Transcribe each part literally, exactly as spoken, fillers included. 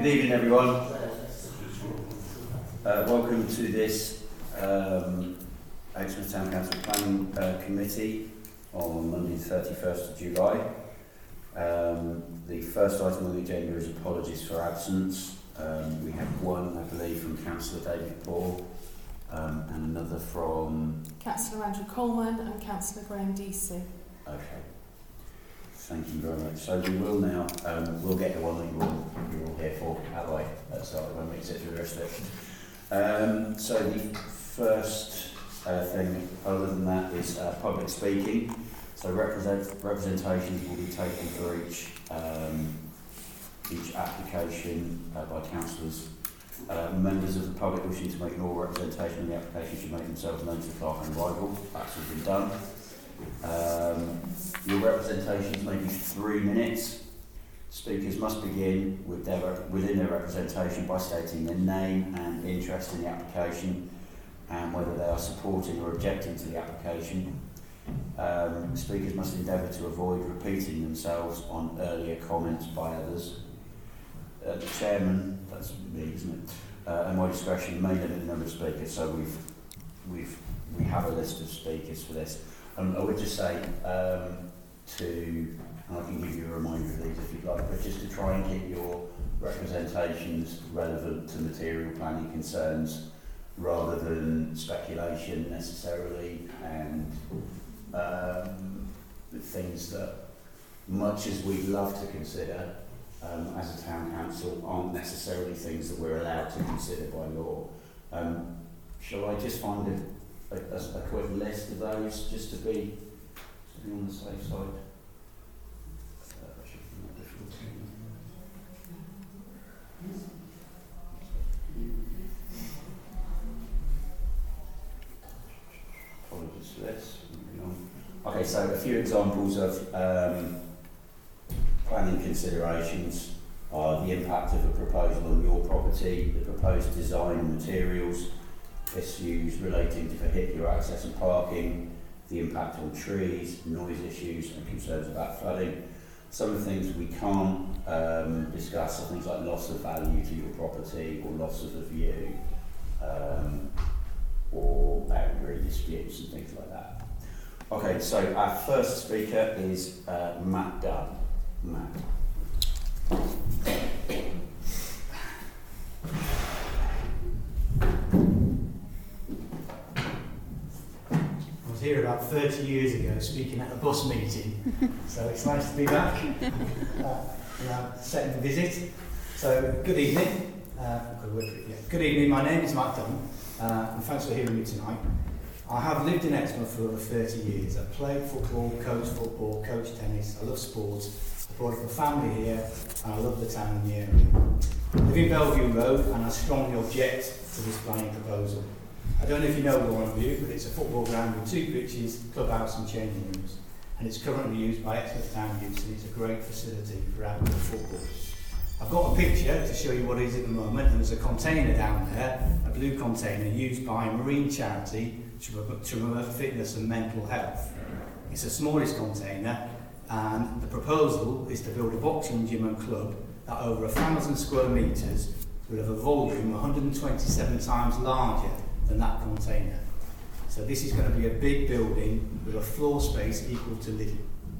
Good evening, everyone. Uh, welcome to this um, Exmouth Town Council Planning uh, Committee on Monday the thirty-first of July. Um, the first item on the agenda is apologies for absence. Um, we have one, I believe, from Councillor David Paul um, and another from... Councillor Andrew Coleman and Councillor Graham Deasy. Okay. Thank you very much. So we will now, um, we'll get the one that you're all, you're all here for, how do I uh, start when we get through the rest of it. Um, so the first uh, thing, other than that, is uh, public speaking. So represent, representations will be taken for each um, each application uh, by councillors. Uh, members of the public wishing to make an oral representation of the application should make themselves known to the clerk on arrival. That's all been done. Um, your representations may be three minutes. Speakers must begin with their, within their representation by stating their name and interest in the application and whether they are supporting or objecting to the application. Um, speakers must endeavour to avoid repeating themselves on earlier comments by others. Uh, the chairman, that's me, isn't it? Uh, at my discretion, may limit the number of speakers. So we've we've we have a list of speakers for this. Um, I would just say um, to, and I can give you a reminder of these if you'd like, but just to try and keep your representations relevant to material planning concerns rather than speculation necessarily and um, things that, much as we'd love to consider um, as a town council, aren't necessarily things that we're allowed to consider by law. Um, shall I just find a A, a, a quick list of those, just to be, to be on the safe side. Uh, should be not difficult. Apologies for this. Okay, so a few examples of um, planning considerations are the impact of a proposal on your property, the proposed design and materials, issues relating to vehicular access and parking, the impact on trees, noise issues and concerns about flooding. Some of the things we can't um, discuss are things like loss of value to your property or loss of the view um, or boundary disputes and things like that. Okay, so our first speaker is uh, Matt Dunn. Matt. Here about thirty years ago speaking at a bus meeting, so it's nice to be back uh, uh, second visit. So good evening, uh, good, word for it, yeah. Good evening, my name is Matt Dunn uh, and thanks for hearing me tonight. I have lived in Exmouth for over thirty years. I've played football, coached football, coached tennis, I love sports, I brought up a family here and I love the town and the area. I live in Bellevue Road and I strongly object to this planning proposal. I don't know if you know Warrenview, but it's a football ground with two pitches, clubhouse and changing rooms. And it's currently used by Exmouth Town Youth, and it's a great facility for outdoor football. I've got a picture to show you what it is at the moment, and there's a container down there, a blue container used by a marine charity to promote fitness and mental health. It's the smallest container, and the proposal is to build a boxing gym and club that over a thousand square metres will have a volume one hundred twenty-seven times larger than that container. So this is going to be a big building with a floor space equal to Lidl.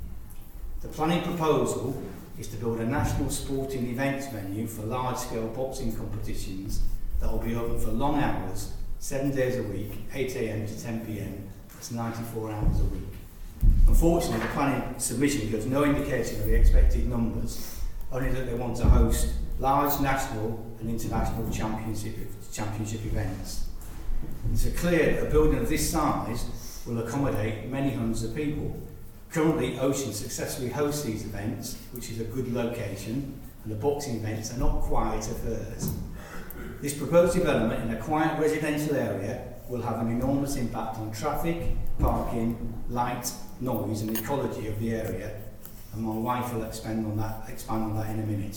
The planning proposal is to build a national sporting events venue for large-scale boxing competitions that will be open for long hours, seven days a week, eight a m to ten p m. That's ninety-four hours a week. Unfortunately, the planning submission gives no indication of the expected numbers, only that they want to host large national and international championship, championship events. It's clear that a building of this size will accommodate many hundreds of people. Currently, Ocean successfully hosts these events, which is a good location, and the boxing events are not quiet affairs. This proposed development in a quiet residential area will have an enormous impact on traffic, parking, light, noise and ecology of the area, and my wife will expand on that, expand on that in a minute.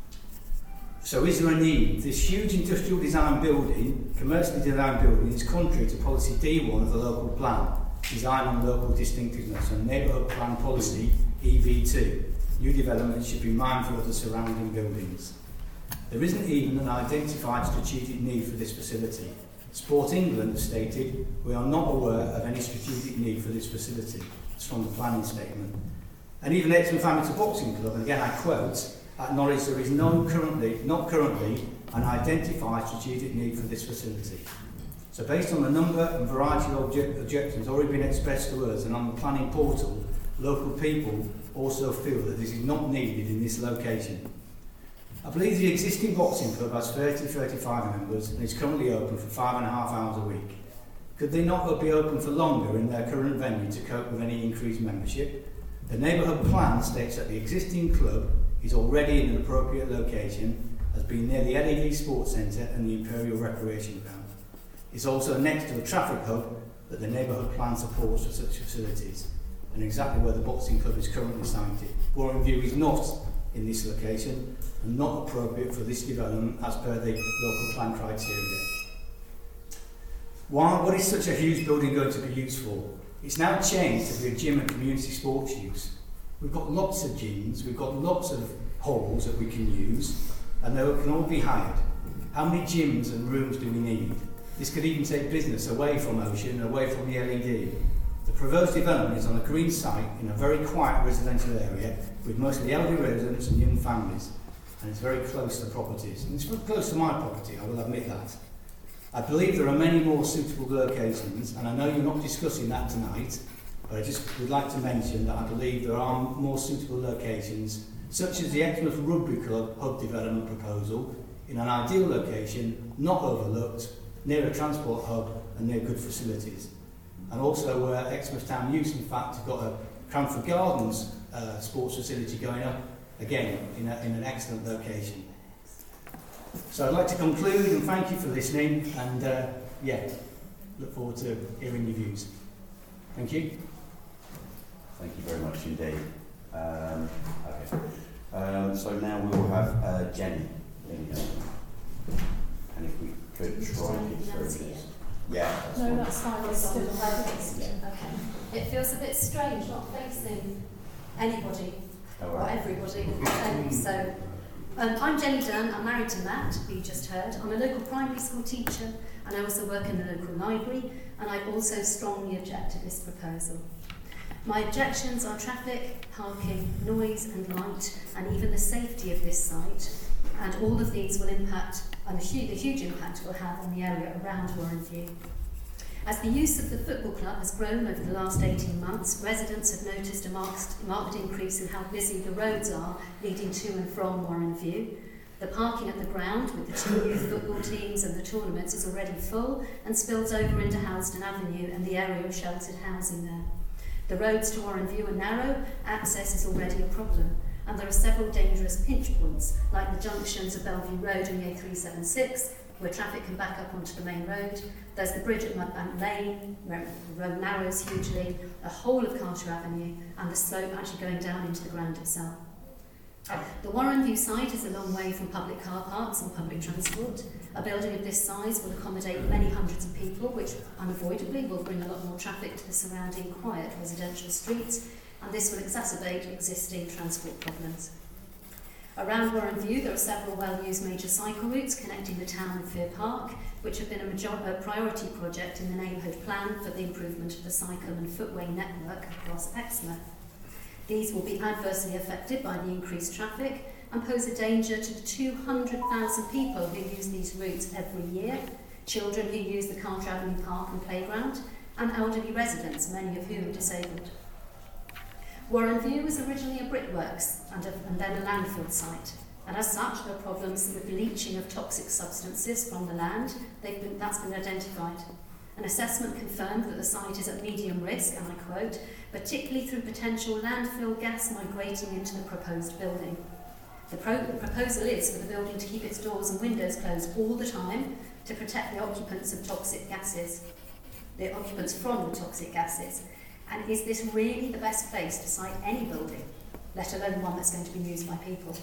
So is there a need? This huge industrial design building, commercially designed building, is contrary to policy D one of the local plan, design on local distinctiveness, and neighbourhood plan policy E V two. New developments should be mindful of the surrounding buildings. There isn't even an identified strategic need for this facility. Sport England has stated, we are not aware of any strategic need for this facility. It's from the planning statement. And even Exmouth Amateur Boxing Club, and again I quote, acknowledge there is no currently, not currently an identified strategic need for this facility. So based on the number and variety of object objections already been expressed to us and on the planning portal, local people also feel that this is not needed in this location. I believe the existing boxing club has thirty to thirty-five members and is currently open for five and a half hours a week. Could they not be open for longer in their current venue to cope with any increased membership? The neighbourhood plan states that the existing club is already in an appropriate location, has been near the L E D Sports Centre and the Imperial Recreation Ground. It's also next to a traffic hub that the neighbourhood plan supports for such facilities, and exactly where the boxing club is currently sited. Warren View is not in this location and not appropriate for this development as per the local plan criteria. Why, what is such a huge building going to be used for? It's now changed to be a gym and community sports use. We've got lots of gyms, we've got lots of halls that we can use, and they can all be hired. How many gyms and rooms do we need? This could even take business away from Ocean, away from the L E D. The proposed development is on a green site in a very quiet residential area with mostly elderly residents and young families, and it's very close to properties. And it's very close to my property, I will admit that. I believe there are many more suitable locations, and I know you're not discussing that tonight, but I just would like to mention that I believe there are more suitable locations, such as the Exmouth Rugby Club hub development proposal, in an ideal location, not overlooked, near a transport hub and near good facilities. And also where uh, Exmouth Town Youth, in fact, have got a Cranford Gardens uh, sports facility going up, again, in, a, in an excellent location. So I'd like to conclude and thank you for listening, and uh, yeah, look forward to hearing your views. Thank you. Thank you very much indeed. Um, okay. Um, so now we will have uh, Jenny. Jenny and if we could try and get through this. Yeah. That's No, fine. that's fine. It's still there. Okay. It feels a bit strange not facing anybody Oh, or right. everybody. Um, so, um, I'm Jenny Dunn. I'm married to Matt, who you just heard. I'm a local primary school teacher, and I also work in the local library. And I also strongly object to this proposal. My objections are traffic, parking, noise and light, and even the safety of this site. And all of these will impact, and the, hu the huge impact it will have on the area around Warren View. As the use of the football club has grown over the last eighteen months, residents have noticed a marked, marked increase in how busy the roads are leading to and from Warren View. The parking at the ground with the two youth football teams and the tournaments is already full and spills over into Housden Avenue and the area of sheltered housing there. The roads to Warren View are narrow, access is already a problem, and there are several dangerous pinch points, like the junctions of Bellevue Road and the A three seventy-six, where traffic can back up onto the main road. There's the bridge at Mudbank Lane, where the road narrows hugely, the whole of Carter Avenue, and the slope actually going down into the ground itself. The Warren View site is a long way from public car parks and public transport. A building of this size will accommodate many hundreds of people, which unavoidably will bring a lot more traffic to the surrounding quiet residential streets, and this will exacerbate existing transport problems. Around Warren View, there are several well-used major cycle routes connecting the town and Fear Park, which have been a, major a priority project in the neighbourhood plan for the improvement of the cycle and footway network across Exmouth. These will be adversely affected by the increased traffic and pose a danger to the two hundred thousand people who use these routes every year, children who use the Carter Avenue Park and playground, and elderly residents, many of whom are disabled. Warren View was originally a brickworks and, a, and then a landfill site, and as such there are problems with leaching of toxic substances from the land. They've been, that's been identified. An assessment confirmed that the site is at medium risk, and I quote, particularly through potential landfill gas migrating into the proposed building. The, pro the proposal is for the building to keep its doors and windows closed all the time to protect the occupants of toxic gases, the occupants from the toxic gases. And is this really the best place to site any building, let alone one that's going to be used by people?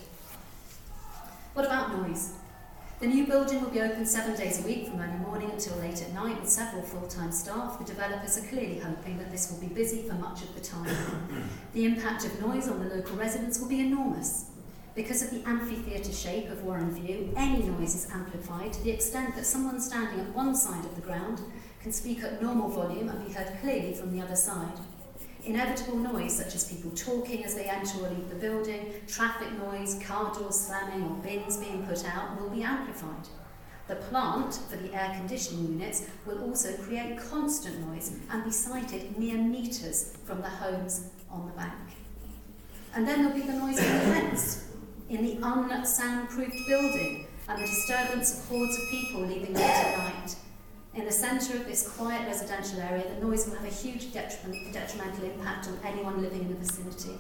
What about noise? The new building will be open seven days a week from early morning until late at night with several full-time staff. The developers are clearly hoping that this will be busy for much of the time. The impact of noise on the local residents will be enormous. Because of the amphitheatre shape of Warren View, any noise is amplified to the extent that someone standing at one side of the ground can speak at normal volume and be heard clearly from the other side. Inevitable noise, such as people talking as they enter or leave the building, traffic noise, car doors slamming or bins being put out, will be amplified. The plant for the air conditioning units will also create constant noise and be sited mere metres from the homes on the bank. And then there'll be the noise of events in the unsoundproofed building and the disturbance of hordes of people leaving late at night. In the centre of this quiet residential area, the noise will have a huge detriment, detrimental impact on anyone living in the vicinity.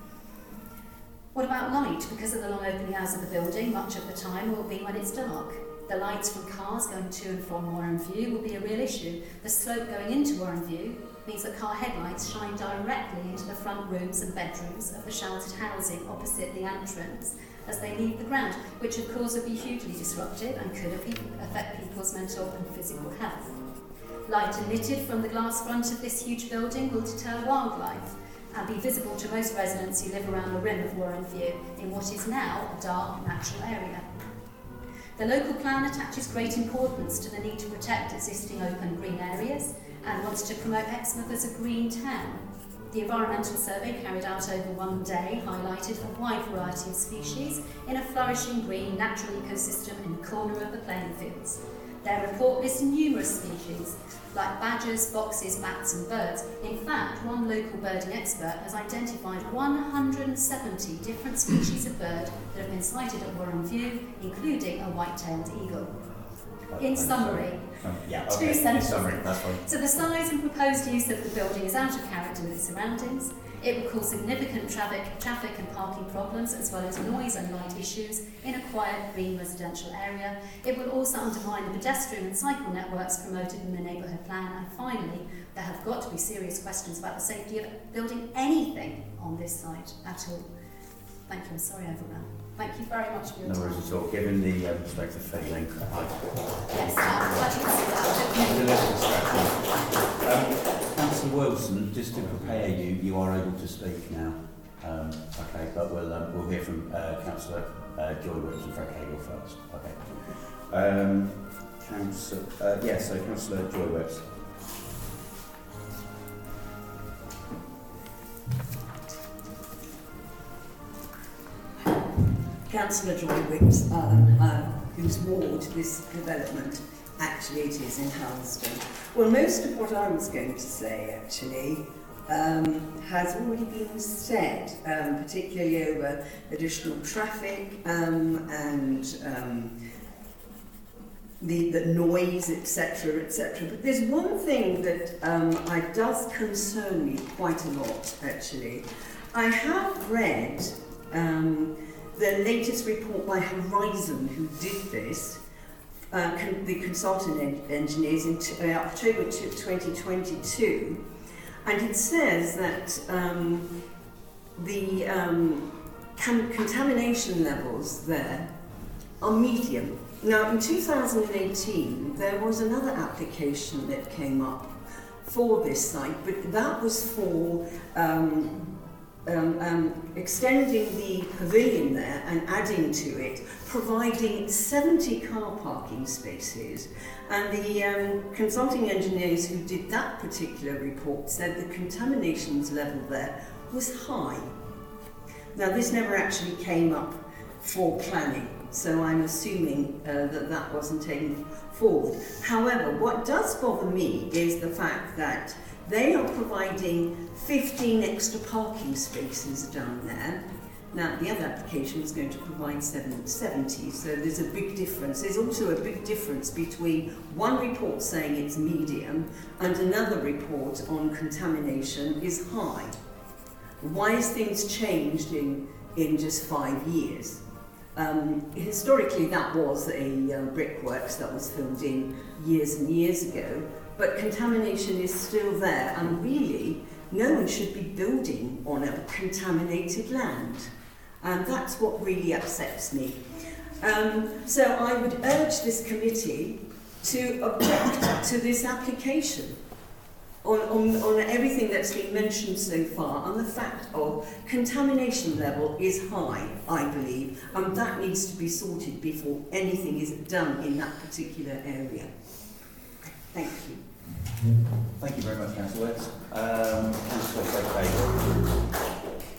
What about light? Because of the long opening hours of the building, much of the time will be when it's dark. The lights from cars going to and from Warren View will be a real issue. The slope going into Warren View means that car headlights shine directly into the front rooms and bedrooms of the sheltered housing opposite the entrance as they leave the ground, which of course would be hugely disruptive and could affect people's mental and physical health. Light emitted from the glass front of this huge building will deter wildlife and be visible to most residents who live around the rim of Warren View in what is now a dark natural area. The local plan attaches great importance to the need to protect existing open green areas and wants to promote Exmouth as a green town. The environmental survey carried out over one day highlighted a wide variety of species in a flourishing green natural ecosystem in the corner of the playing fields. Their report lists numerous species, like badgers, foxes, bats and birds. In fact, one local birding expert has identified one hundred seventy different species of bird that have been sighted at Warren View, including a white-tailed eagle. In summary, Um, yeah, two okay. In sentences. summary, that's fine. So the size and proposed use of the building is out of character with its surroundings. It will cause significant traffic, traffic and parking problems, as well as noise and light issues in a quiet, green residential area. It will also undermine the pedestrian and cycle networks promoted in the neighbourhood plan. And finally, there have got to be serious questions about the safety of building anything on this site at all. Thank you. I'm sorry I overran. Thank you very much for your No time. worries at all. Given the um, strength of feeling, I Yes, I'm glad you considered that. Um, Councillor Wilson, just to prepare you, you are able to speak now. Um, okay, but we'll um, we'll hear from uh, Councillor uh, Joy Wilson and Fred Cagle first. Okay. Um, Councillor, uh, yeah, so Councillor Joy Wilson. Councillor Joy Wicks, um, uh, whose ward this development actually it is in Halston. Well, most of what I was going to say actually um, has already been said, um, particularly over additional traffic um, and um, the, the noise, et cetera, et cetera. But there's one thing that um, I, does concern me quite a lot, actually. I have read um, the latest report by Horizon, who did this, uh, con the consultant en engineers in t uh, October twenty twenty-two, and it says that um, the um, con contamination levels there are medium. Now, in two thousand eighteen, there was another application that came up for this site, but that was for um, Um, um, extending the pavilion there and adding to it, providing seventy car parking spaces. And the um, consulting engineers who did that particular report said the contaminations level there was high. Now, this never actually came up for planning, so I'm assuming uh, that that wasn't taken forward. However, what does bother me is the fact that they are providing fifteen extra parking spaces down there. Now, the other application was going to provide seventy, so there's a big difference. There's also a big difference between one report saying it's medium and another report on contamination is high. Why has things changed in, in just five years? Um, historically, that was a uh, brickworks that was filled in years and years ago, but contamination is still there, and really, no one should be building on a contaminated land. And that's what really upsets me. Um, so I would urge this committee to object to this application. on, on, on everything that's been mentioned so far, and the fact of contamination level is high, I believe, and that needs to be sorted before anything is done in that particular area. Thank you. Thank you very much, Councillor West. Um, Councillor Fred Cagle.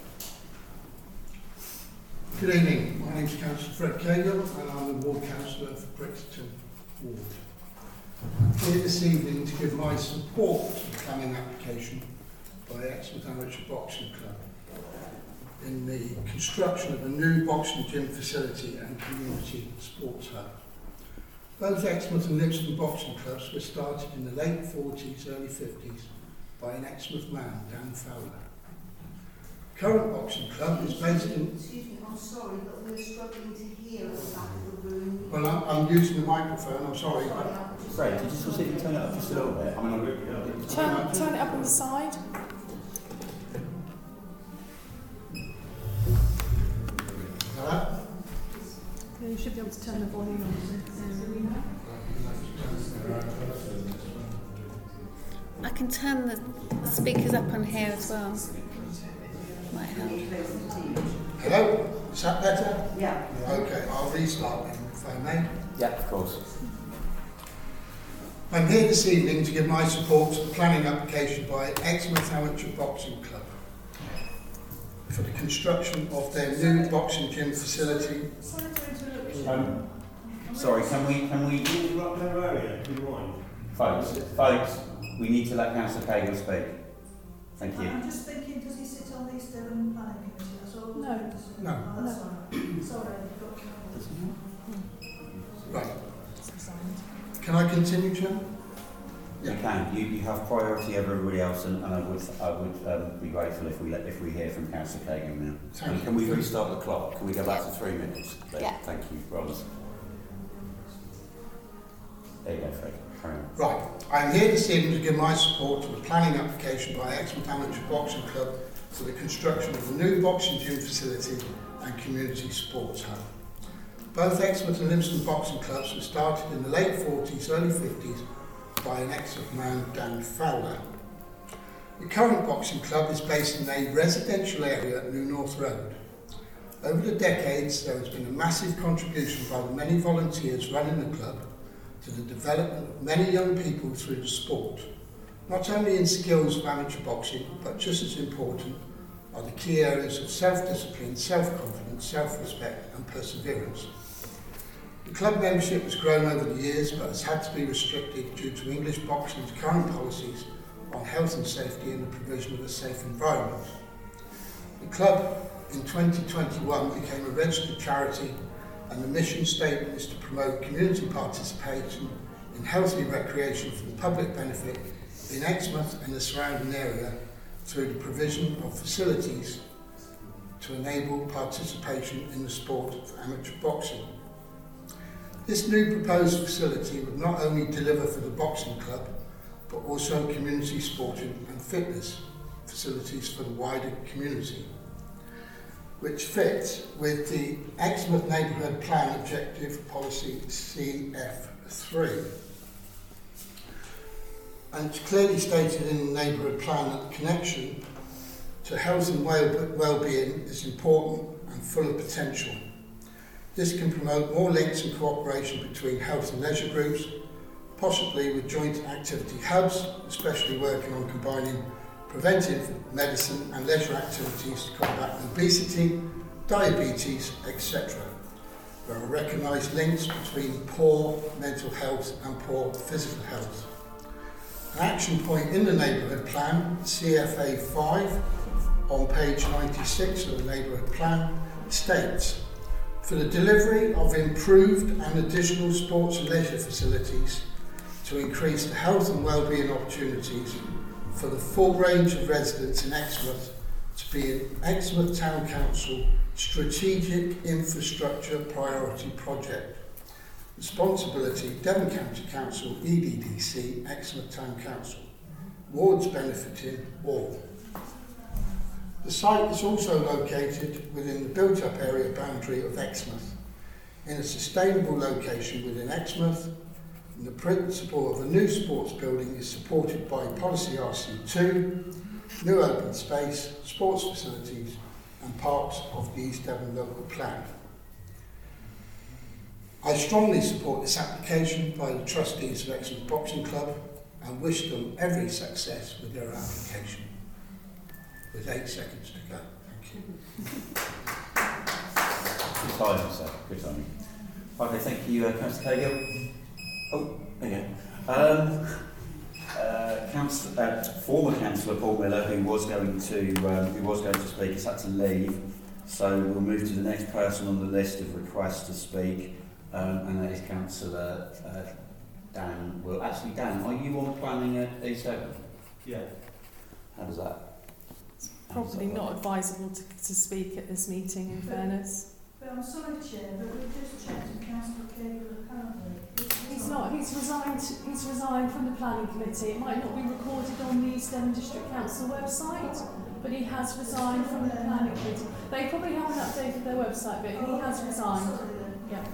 Good evening, my name is Councillor Fred Cagle and I'm the Ward Councillor for Brixton Ward. I'm here this evening to give my support to the planning application by Exmouth Amateur Boxing Club in the construction of a new boxing gym facility and community sports hub. Both Exmouth and Livingston boxing clubs were started in the late forties, early fifties by an Exmouth man, Dan Fowler. Current boxing club is based in... Excuse me, I'm sorry, but we're struggling to hear at the back of the room. Well, I'm, I'm using the microphone, I'm sorry. Sorry, I'm just... Fred, did you just see if you turn it up just a little bit? I mean, I'm... Turn, turn it up on the side. Hello? Yeah, you should be able to turn the volume on. I can turn the speakers up on here as well. Might help. Hello? Is that better? Yeah. Okay, I'll restart then, if I may. Yeah, of course. I'm here this evening to give my support to the planning application by Exmouth Amateur Boxing Club for the construction of their new boxing gym facility. Um, sorry, can we, can we... Folks, folks, we need to let Councillor Cagle speak. Thank you. I'm just thinking, does he sit on the East Devon Planning Committee? That's all. No. No. Oh, that's fine. Sorry, I've got... Right. Can I continue, Chair? You can. You, you have priority over everybody else, and, and I would I would um, be grateful if we let if we hear from Councillor Cagle now. Thank And you. can we restart the clock? Can we go back to three minutes? Please? Yeah. Thank you, Rollins. There you go, Fred. Carry on. Right. I'm here this evening to give my support to the planning application by Exmouth Amateur Boxing Club for the construction of a new boxing gym facility and community sports hub. Both Exmouth and Livingston boxing clubs were started in the late forties, early fifties by an Exmouth man, Dan Fowler. The current boxing club is based in a residential area at New North Road. Over the decades, there has been a massive contribution by the many volunteers running the club to the development of many young people through the sport, not only in skills of amateur boxing, but just as important are the key areas of self-discipline, self-confidence, self-respect and perseverance. The club membership has grown over the years but has had to be restricted due to English boxing's current policies on health and safety and the provision of a safe environment. The club in twenty twenty-one became a registered charity and the mission statement is to promote community participation in healthy recreation for the public benefit in Exmouth and the surrounding area through the provision of facilities to enable participation in the sport of amateur boxing. This new proposed facility would not only deliver for the boxing club, but also community sporting and fitness facilities for the wider community, which fits with the Exmouth Neighbourhood Plan Objective Policy C F three. And it's clearly stated in the Neighbourhood Plan that the connection to health and well-being is important and full of potential. This can promote more links and cooperation between health and leisure groups, possibly with joint activity hubs, especially working on combining preventive medicine and leisure activities to combat obesity, diabetes, et cetera. There are recognised links between poor mental health and poor physical health. An action point in the neighbourhood plan, C F A five, on page ninety-six of the neighbourhood plan, states, for the delivery of improved and additional sports and leisure facilities to increase the health and wellbeing opportunities for the full range of residents in Exmouth to be an Exmouth Town Council strategic infrastructure priority project. Responsibility, Devon County Council, E D D C, Exmouth Town Council. Wards benefiting all. The site is also located within the built-up area boundary of Exmouth, in a sustainable location within Exmouth, And the principle of a new sports building is supported by policy R C two, new open space, sports facilities and parts of the East Devon local plan. I strongly support this application by the trustees of Exmouth Boxing Club and wish them every success with their application. With eight seconds to go. Thank you. Good timing, sir. Good timing. Okay, thank you, uh, Councillor Cahill. Oh, there you go. Um, uh, Council, uh, former Councillor Paul Miller, who was going to um, who was going to speak, has had to leave. So we'll move to the next person on the list of requests to speak, um, and that is Councillor uh, Dan. Well, actually, Dan, are you on planning at East Devon? Yeah. How does that? Probably not advisable to, to speak at this meeting, in fairness. But I'm sorry, Chair, but we've just checked and Councillor Cahill apparently. He's not. He's resigned. He's resigned from the planning committee. It might not be recorded on the East Devon District Council website, but he has resigned from the planning committee. They probably haven't updated their website, but he has resigned. Yeah.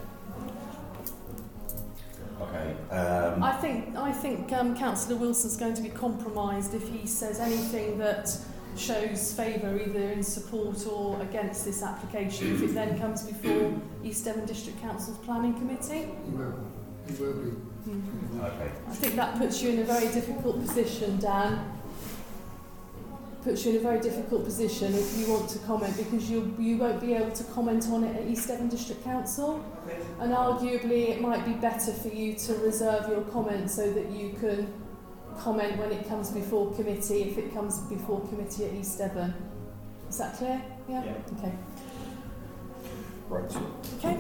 Okay. Um, I think. I think um, Councillor Wilson's going to be compromised if he says anything that shows favour either in support or against this application if it then comes before East Devon District Council's planning committee. He will. He will be. Mm. okay. I think that puts you in a very difficult position, Dan. Puts you in a very difficult position if you want to comment, because you you won't be able to comment on it at East Devon District Council, and arguably it might be better for you to reserve your comment so that you can comment when it comes before committee, if it comes before committee at East Devon. Is that clear? Yeah? Yeah. Okay. Right. Okay.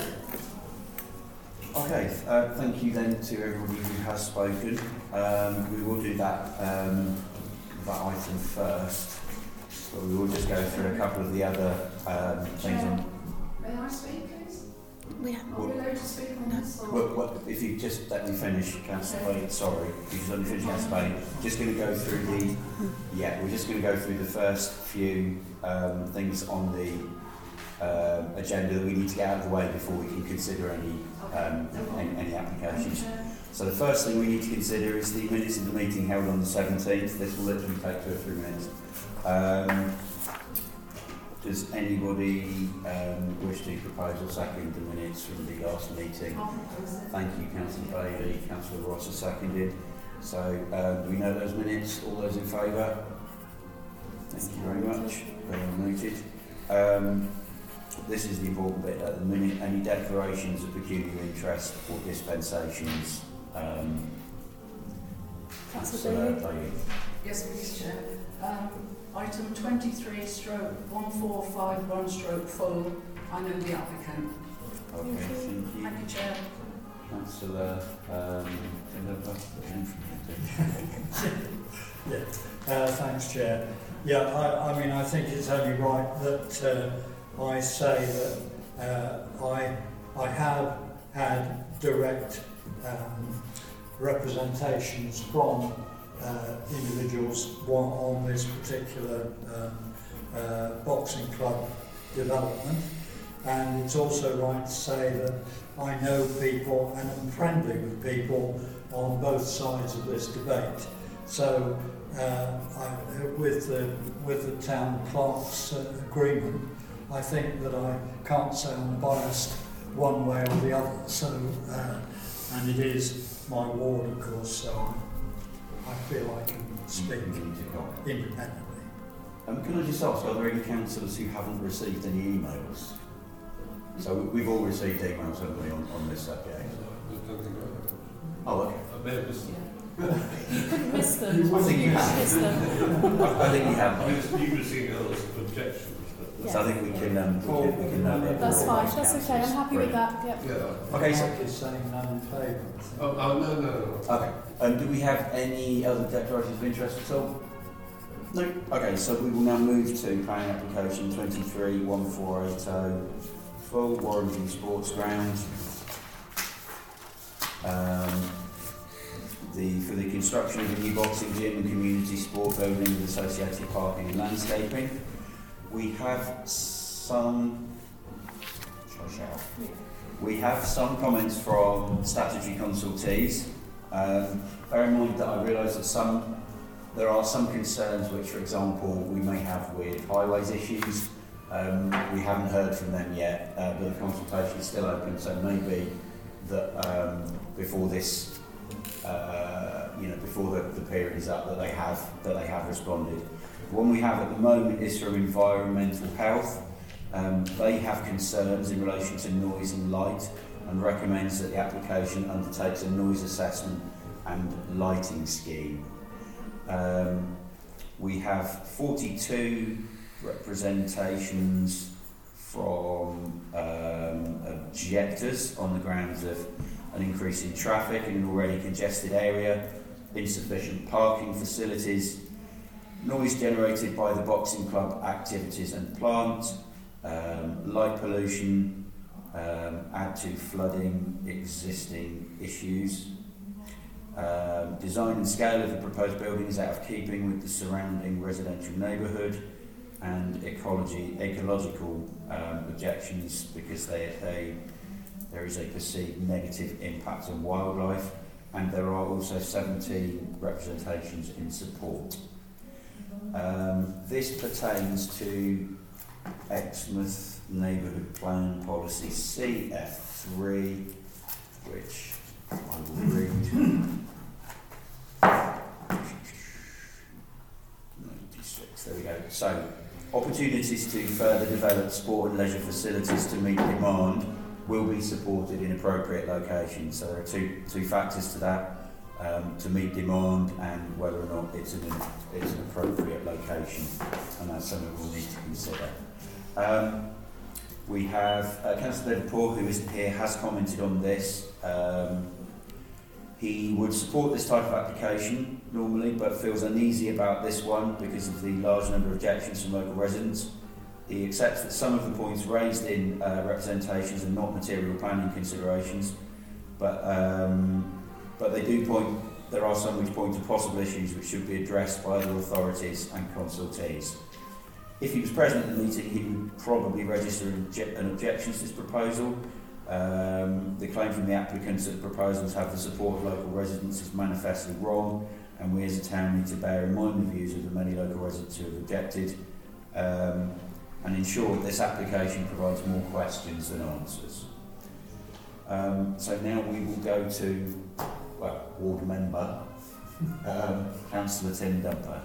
Okay, uh, thank you then to everybody who has spoken. Um, we will do that, um, that item first, but we will just go through a couple of the other um, things. On, May I speak, please? We Are we allowed to speak on this? or- well, well, if you just let me finish, Councillor Bailey, sorry, if you just let me finish, Councillor Bailey, just going to go through the, yeah, we're just going to go through the first few um, things on the uh, agenda that we need to get out of the way before we can consider any um, any, any applications. So the first thing we need to consider is the minutes of the meeting held on the seventeenth. This will literally take two or three minutes. Um, does anybody um, wish to propose or second the minutes from the last meeting? Thank you, Councillor Bailey. Councillor Ross has seconded. So uh, do we know those minutes? All those in favour? Thank you very much. Well noted. Um, This is the important bit at the minute. Any declarations of peculiar interest or dispensations? Um, Councillor Bailey. Bailey. Yes, please, Chair. Um, item twenty-three stroke one four five one stroke full. I know the applicant. Okay, thank you. Thank you, Chair. Councillor um, Philippa. Yeah. Uh, thanks, Chair. Yeah, I, I mean, I think it's only right that uh, I say that uh, I I have had direct um, representations from uh, individuals on, on this particular um, uh, boxing club development, and it's also right to say that I know people and am friendly with people on both sides of this debate. So uh, I, with the with the town clerk's uh, agreement, I think that I can't say I'm biased one way or the other. So uh, and it is my ward, of course, so I feel I can speak independently. Um, can I just ask, are there any councillors who haven't received any emails? So we- we've all received emails, haven't we, on, on this subject? Oh, okay. You couldn't miss them. I think you have. Miss them. I, I think you have. You've received others objections. Yeah. So I think we can um, we can, we can note that. That's fine. That's okay. I'm happy with that. Yep. Yeah. Okay, so Mike is saying none in favour. Oh, oh no, no, no. okay. Um, do we have any other declarations of interest at all? No. Okay, so we will now move to planning application twenty-three one four eight zero, full Warrington Sports Ground. Um, the for the construction of a new boxing gym and community sport building with associated parking and landscaping. We have some. Shall I shout? We have some comments from statutory consultees. Um, bear in mind that I realise that some, there are some concerns which, for example, we may have with highways issues. Um, we haven't heard from them yet, uh, but the consultation is still open, so maybe that um, before this, uh, you know, before the, the period is up, that they have that they have responded. The one we have at the moment is from environmental health. Um, they have concerns in relation to noise and light, and recommends that the application undertakes a noise assessment and lighting scheme. Um, we have forty-two representations from um, objectors on the grounds of an increase in traffic in an already congested area, insufficient parking facilities, noise generated by the boxing club activities and plant, um, light pollution, um, add to flooding existing issues. Um, design and scale of the proposed building is out of keeping with the surrounding residential neighbourhood, and ecology, ecological um, objections because they, they, there is a perceived negative impact on wildlife, and there are also seventeen representations in support. Um, this pertains to Exmouth Neighbourhood Plan Policy C F three, which I will read. ninety-six, there we go. So, opportunities to further develop sport and leisure facilities to meet demand will be supported in appropriate locations. So there are two, two factors to that, um, to meet demand and whether or not it's an, it's an appropriate location, and that's something we'll need to consider. Um, we have uh, Councillor David Poor, who isn't here, has commented on this. Um, he would support this type of application normally, but feels uneasy about this one because of the large number of objections from local residents. He accepts that some of the points raised in uh, representations are not material planning considerations, but um, but they do point. There are some which point to possible issues which should be addressed by other authorities and consultees. If he was present at the meeting, he would probably register an, obje an objection to this proposal. Um, the claim from the applicants that the proposals have the support of local residents is manifestly wrong, and we as a town need to bear in mind the views of the many local residents who have objected, um, and ensure that this application provides more questions than answers. Um, so now we will go to, well, ward member, um, Councillor Tim Dumper.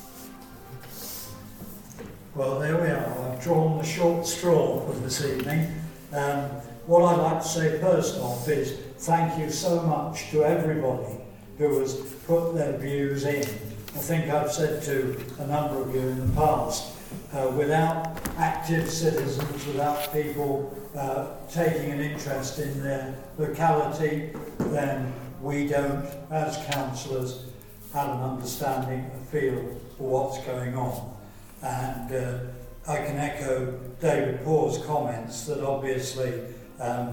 Well, there we are. I've drawn the short straw for this evening. Um, what I'd like to say first off is thank you so much to everybody who has put their views in. I think I've said to a number of you in the past, uh, without active citizens, without people uh, taking an interest in their locality, then we don't, as councillors, have an understanding, a feel for what's going on. And uh, I can echo David Poor's comments that obviously um,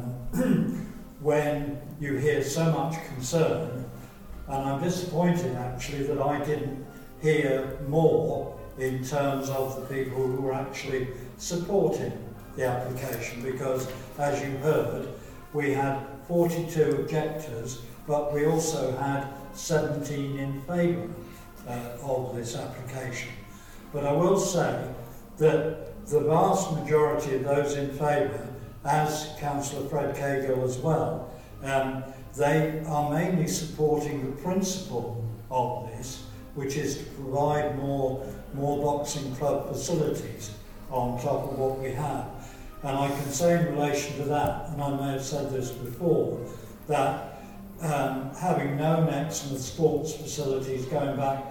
when you hear so much concern, and I'm disappointed actually that I didn't hear more in terms of the people who were actually supporting the application, because as you heard, we had forty-two objectors, but we also had seventeen in favour uh, of this application. But I will say that the vast majority of those in favour, as Councillor Fred Cahill as well, um, they are mainly supporting the principle of this, which is to provide more, more boxing club facilities on top of what we have. And I can say in relation to that, and I may have said this before, that um, having known Exmouth sports facilities going back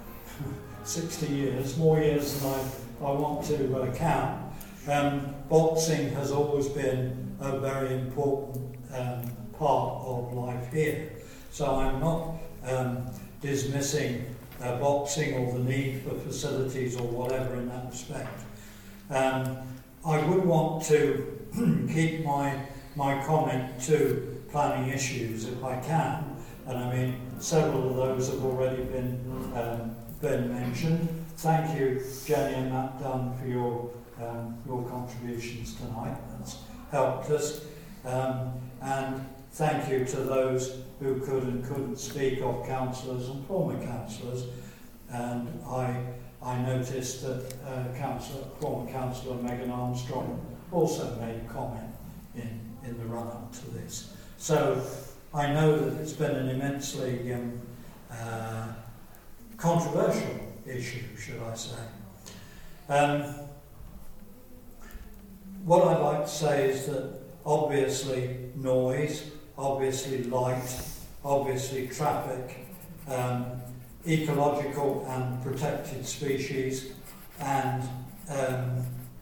sixty years, more years than I, I want to uh, count, um, boxing has always been a very important um, part of life here. So I'm not um, dismissing uh, boxing or the need for facilities or whatever in that respect. Um, I would want to keep my, my comment to planning issues if I can, and I mean several of those have already been um, been mentioned. Thank you, Jenny and Matt Dunn, for your um, your contributions tonight. That's helped us. Um, and thank you to those who could and couldn't speak of councillors and former councillors. And I, I noticed that uh, councillor, former councillor Megan Armstrong also made a comment in, in the run-up to this. So I know that it's been an immensely um, uh, controversial issue, should I say. Um, what I'd like to say is that obviously noise, obviously light, obviously traffic, um, ecological and protected species, and um,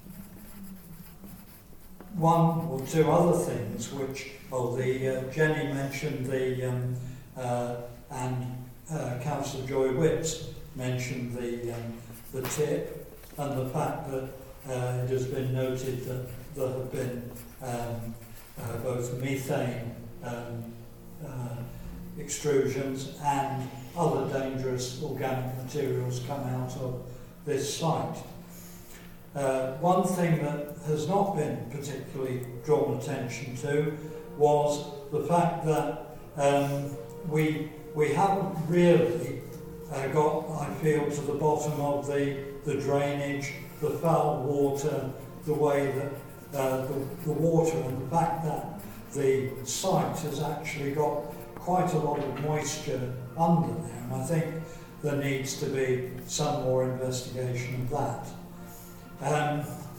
one or two other things which, oh, the uh, Jenny mentioned the, um, uh, and uh, Councillor Joy Witts mentioned the, um, the tip, and the fact that uh, it has been noted that there have been um, uh, both methane um, uh, extrusions and other dangerous organic materials come out of this site. Uh, one thing that has not been particularly drawn attention to was the fact that um, we we haven't really uh, got, I feel, to the bottom of the, the drainage, the foul water, the way that uh, the, the water, and the fact that the site has actually got quite a lot of moisture under there, and I think there needs to be some more investigation of that. Um,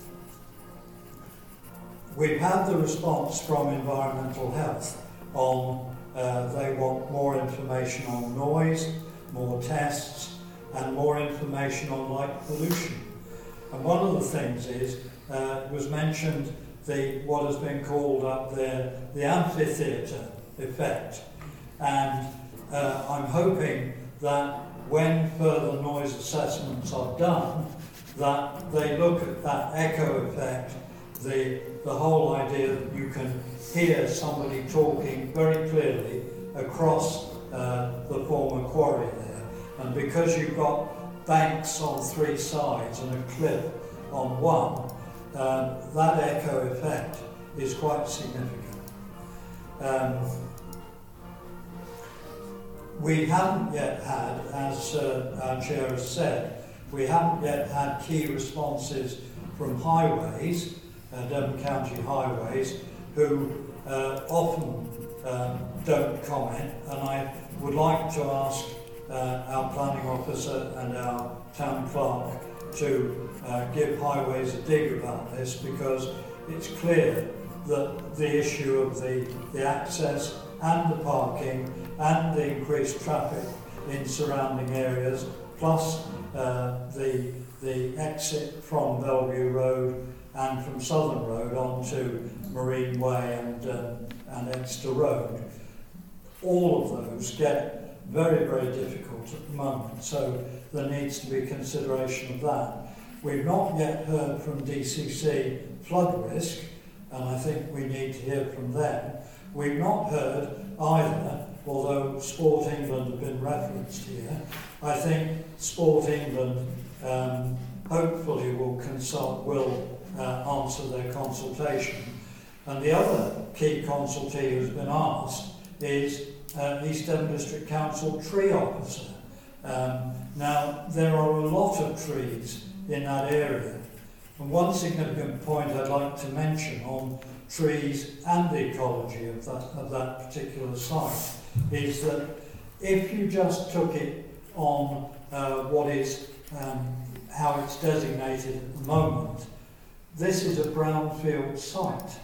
we've had the response from Environmental Health on uh, they want more information on noise, more tests, and more information on light pollution. And one of the things is, uh, was mentioned the what has been called up there the amphitheatre effect. And uh, I'm hoping that when further noise assessments are done, that they look at that echo effect, the, the whole idea that you can hear somebody talking very clearly across uh, the former quarry there. And because you've got banks on three sides and a cliff on one, um, that echo effect is quite significant. Um, we haven't yet had, as uh, our chair has said, we haven't yet had key responses from highways, uh, Devon County Highways, who uh, often um, don't comment, and I would like to ask uh, our planning officer and our town clerk to uh, give highways a dig about this, because it's clear that the issue of the, the access and the parking and the increased traffic in surrounding areas, plus uh, the, the exit from Bellevue Road and from Southern Road onto Marine Way and, uh, and Exeter Road, all of those get very, very difficult at the moment, so there needs to be consideration of that. We've not yet heard from D C C flood risk, and I think we need to hear from them. We've not heard either, although Sport England have been referenced here. I think Sport England um, hopefully will consult, will uh, answer their consultation. And the other key consultee who's been asked is uh, East Devon District Council tree officer. Um, now, there are a lot of trees in that area. And one significant point I'd like to mention on trees and the ecology of that, of that particular site is that if you just took it on uh, what is, um, how it's designated at the moment, this is a brownfield site.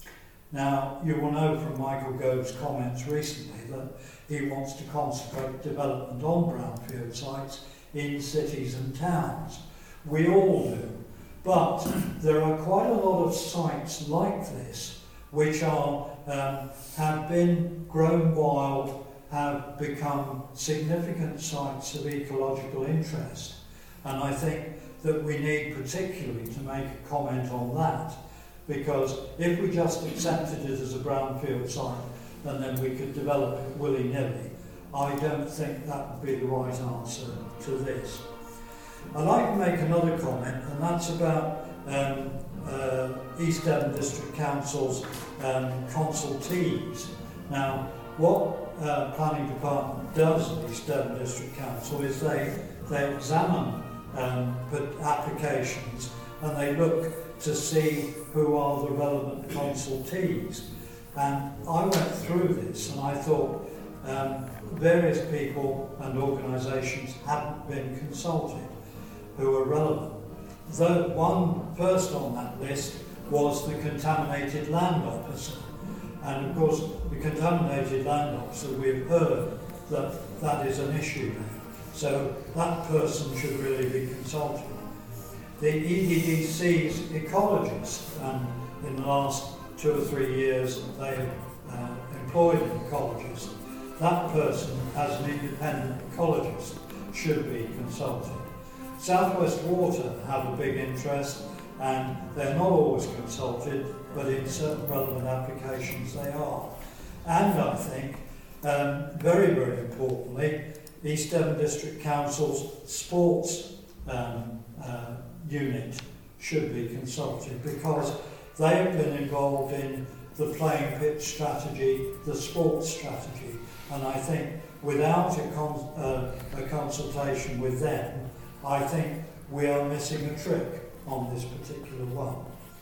Now, you will know from Michael Gove's comments recently that he wants to concentrate development on brownfield sites in cities and towns. We all do. But there are quite a lot of sites like this which are, um, have been grown wild, have become significant sites of ecological interest. And I think that we need particularly to make a comment on that, because if we just accepted it as a brownfield site and then we could develop it willy-nilly, I don't think that would be the right answer to this. I'd like to make another comment, and that's about um, uh, East Devon District Council's um, consultees Now, what uh, planning department does at East Devon District Council is they, they examine um, put applications and they look to see who are the relevant consultees. And I went through this and I thought um, various people and organisations hadn't been consulted who were relevant. The one first on that list was the contaminated land officer. And of course, the contaminated land officer, we've heard that that is an issue now. So that person should really be consulted. The E D D C's ecologist, and in the last two or three years they have uh, employed an ecologist. That person, as an independent ecologist, should be consulted. South West Water have a big interest, and they're not always consulted, but in certain relevant applications they are. And I think, um, very, very importantly, East Devon District Council's sports um, uh, unit should be consulted, because they have been involved in the playing pitch strategy, the sports strategy, and I think without a, con uh, a consultation with them, I think we are missing a trick on this particular one.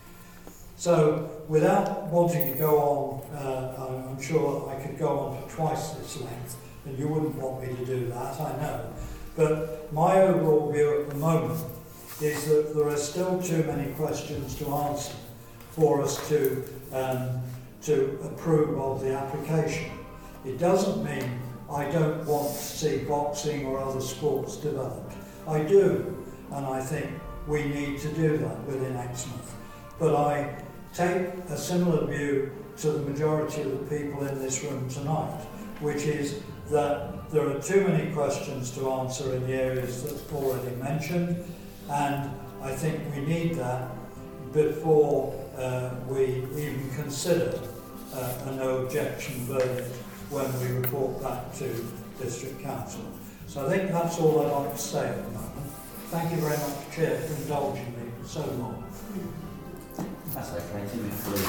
So, without wanting to go on, uh, I'm sure I could go on for twice this length, and you wouldn't want me to do that, I know. But my overall view at the moment is that there are still too many questions to answer for us to, um, to approve of the application. It doesn't mean I don't want to see boxing or other sports developed. I do, and I think we need to do that within Exmouth. But I take a similar view to the majority of the people in this room tonight, which is that there are too many questions to answer in the areas that's already mentioned, and I think we need that before uh, we even consider uh, a no objection verdict when we report back to District Council. So I think that's all I'd like to say at the moment. Thank you very much, Chair, for indulging me for so long. That's okay, Timmy.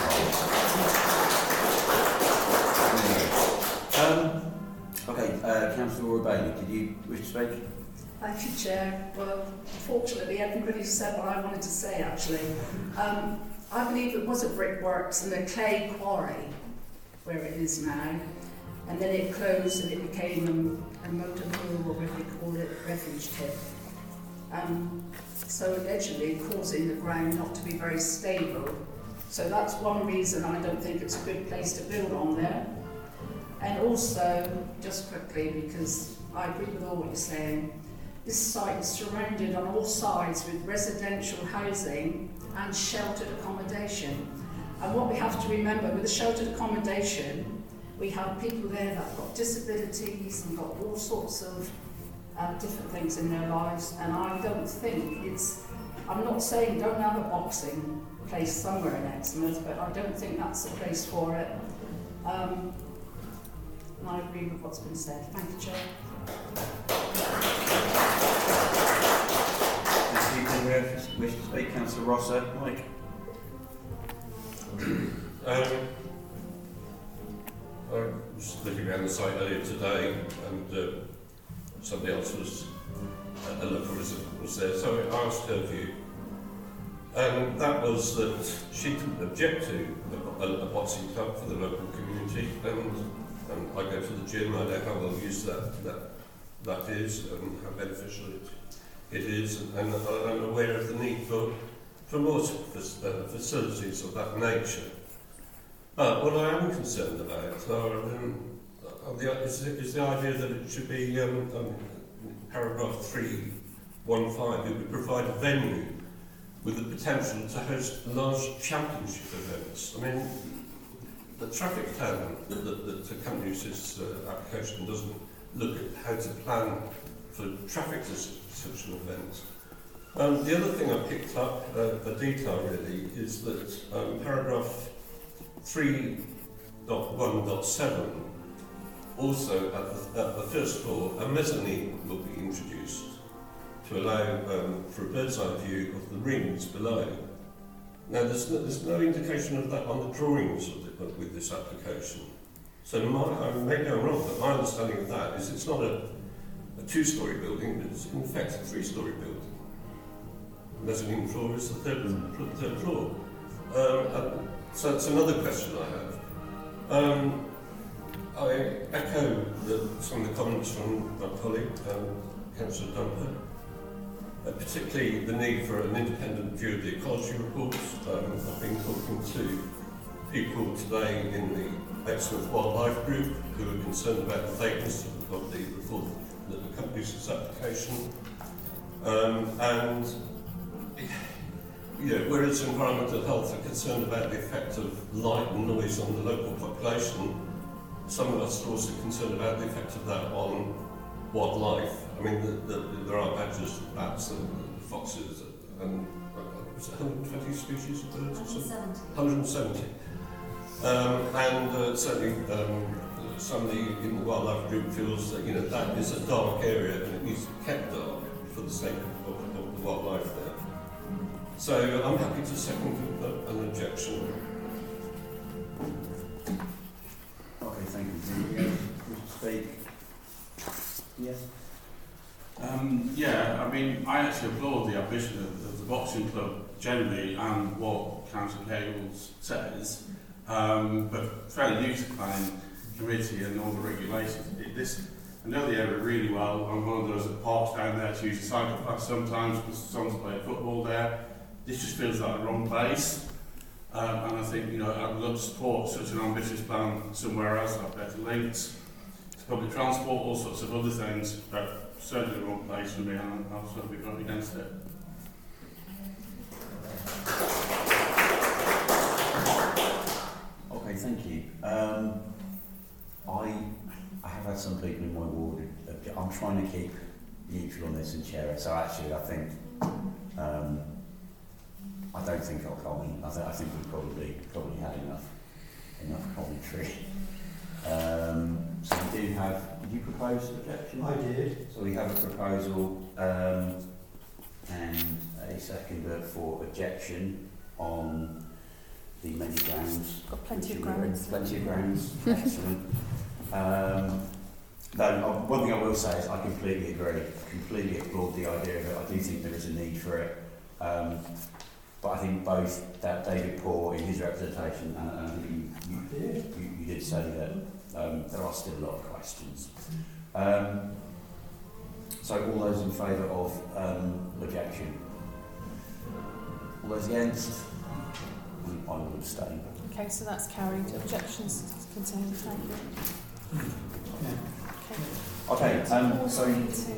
Um, okay, uh, Councillor Bailey, did you wish to speak? Thank you, Chair. Well, fortunately, everybody said what I wanted to say, actually. Um, I believe it was a brickworks and a clay quarry, where it is now, and then it closed and it became a, a motor pool, or whatever they call it, refuge tip. Um, so allegedly causing the ground not to be very stable. So that's one reason I don't think it's a good place to build on there. And also, just quickly, because I agree with all what you're saying, this site is surrounded on all sides with residential housing and sheltered accommodation. And what we have to remember with the sheltered accommodation, we have people there that have got disabilities and got all sorts of uh, different things in their lives. And I don't think it's, I'm not saying don't have a boxing place somewhere in Exmouth, but I don't think that's the place for it. Um, and I agree with what's been said. Thank you, Chair. Thank you. Wish to speak, Councillor Rosso. Mike. Um, I was looking around the site earlier today, and uh, somebody else was, uh, a local resident was there, so I asked her view. And that was that she didn't object to a, a, a boxing club for the local community, and, and I go to the gym, I know how well used that, that, that is, and how beneficial it, it is, and, and I'm aware of the need for, for more facilities of that nature. But what I am concerned about are, um, are the, is, the, is the idea that it should be, um, um, paragraph three one five, it would provide a venue with the potential to host large championship events. I mean, the traffic plan that, that, that accompanies this uh, application doesn't look at how to plan for traffic to such an event. Um, the other thing I picked up, uh, the detail really, is that um, paragraph three point one point seven, also at the, at the first floor, a mezzanine will be introduced to allow um, for a bird's eye view of the rings below. Now, there's no, there's no indication of that on the drawings of the, with this application. So my, I maybe I'm wrong, but my understanding of that is it's not a, a two-storey building, but it's in fact a three-storey building. The mezzanine floor is the third, the third floor. Um, and so that's another question I have. Um, I echo the, some of the comments from my colleague, um, Councillor Dumper, uh, particularly the need for an independent view of the ecology reports. Um, I've been talking to people today in the Exmouth Wildlife Group who are concerned about the vagueness of the report that accompanies this application. Um, and you know, whereas environmental health are concerned about the effect of light and noise on the local population, some of us are also concerned about the effect of that on wildlife. I mean, the, the, there are badgers, bats and foxes, and uh, was it one hundred twenty species of birds or something? one hundred seventy. Um, and uh, certainly um, somebody in the wildlife group feels that, you know, that is a dark area and it needs to be kept dark for the sake of, of the wildlife there. So I'm happy to second an objection. Okay, thank you. Yeah, speak. Yes. Um, yeah, I mean, I actually applaud the ambition of, of the boxing club generally and what Councillor Cable says, um, but fairly new to planning committee and all the regulations. It, this, I know the area really well. I'm one of those that parks down there to use the cycle path sometimes because sons play football there. This just feels like the wrong place. Um, and I think, you know, I'd love to support such an ambitious plan somewhere else, like better links to public transport, all sorts of other things, but certainly the wrong place for me, and I'll certainly be voting against it. Okay, thank you. Um, I, I have had some people in my ward, uh, I'm trying to keep neutral on this and chair it, so actually I think, um, I don't think I'll comment. I, th I think we've probably probably had enough enough commentary. Um, so we do have. Did you propose an objection? I did. So we have a proposal um, and a seconder for objection on the many grounds. Got plenty of grounds. Plenty of grounds. Excellent. Um, no, one thing I will say is I completely agree. Completely applaud the idea of it. I do think there is a need for it. Um, But I think both that David Poor in his representation and, and I think you, you, you, you did say that um, there are still a lot of questions. Um, so all those in favour of um, objection? All those against? I will abstain. Okay, so that's carried. Objections contained. Thank you. Okay. Okay. Um, so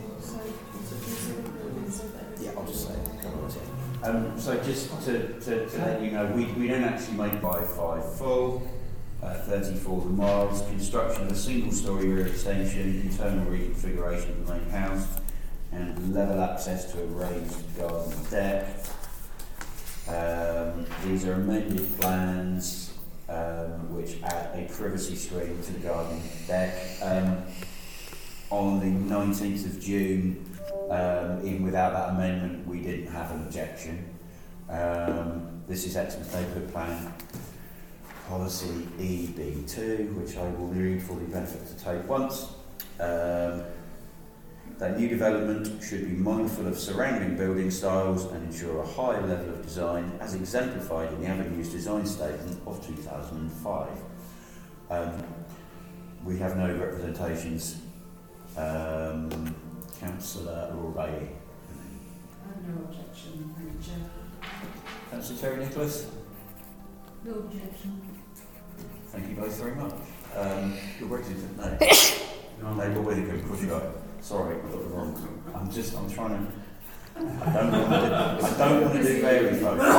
so yeah, I'll just say a couple of things. Um, so just to, to, to let you know, we, we don't actually make five five full, uh, thirty-four the miles, construction of a single storey rear extension, internal reconfiguration of the main house, and level access to a raised garden deck. Um, these are amended plans um, which add a privacy screen to the garden deck. Um, on the nineteenth of June, Um, even without that amendment, we didn't have an objection. Um, this is Exmouth Neighbourhood Plan Policy E B two, which I will read for the benefit to take once. Um, that new development should be mindful of surrounding building styles and ensure a high level of design as exemplified in the Avenues Design Statement of two thousand five. Um, we have no representations. Um, Councillor O'Reilly. I have no objection, thank you, Chair. Councillor Terry Nicholas. No objection. Thank you both very much. Um, you're Brexit, no? No, Labour Widdicombe, of course you are. Sorry, I got the wrong. I'm just, I'm trying to. I don't want to. Do, I don't want to do very focus.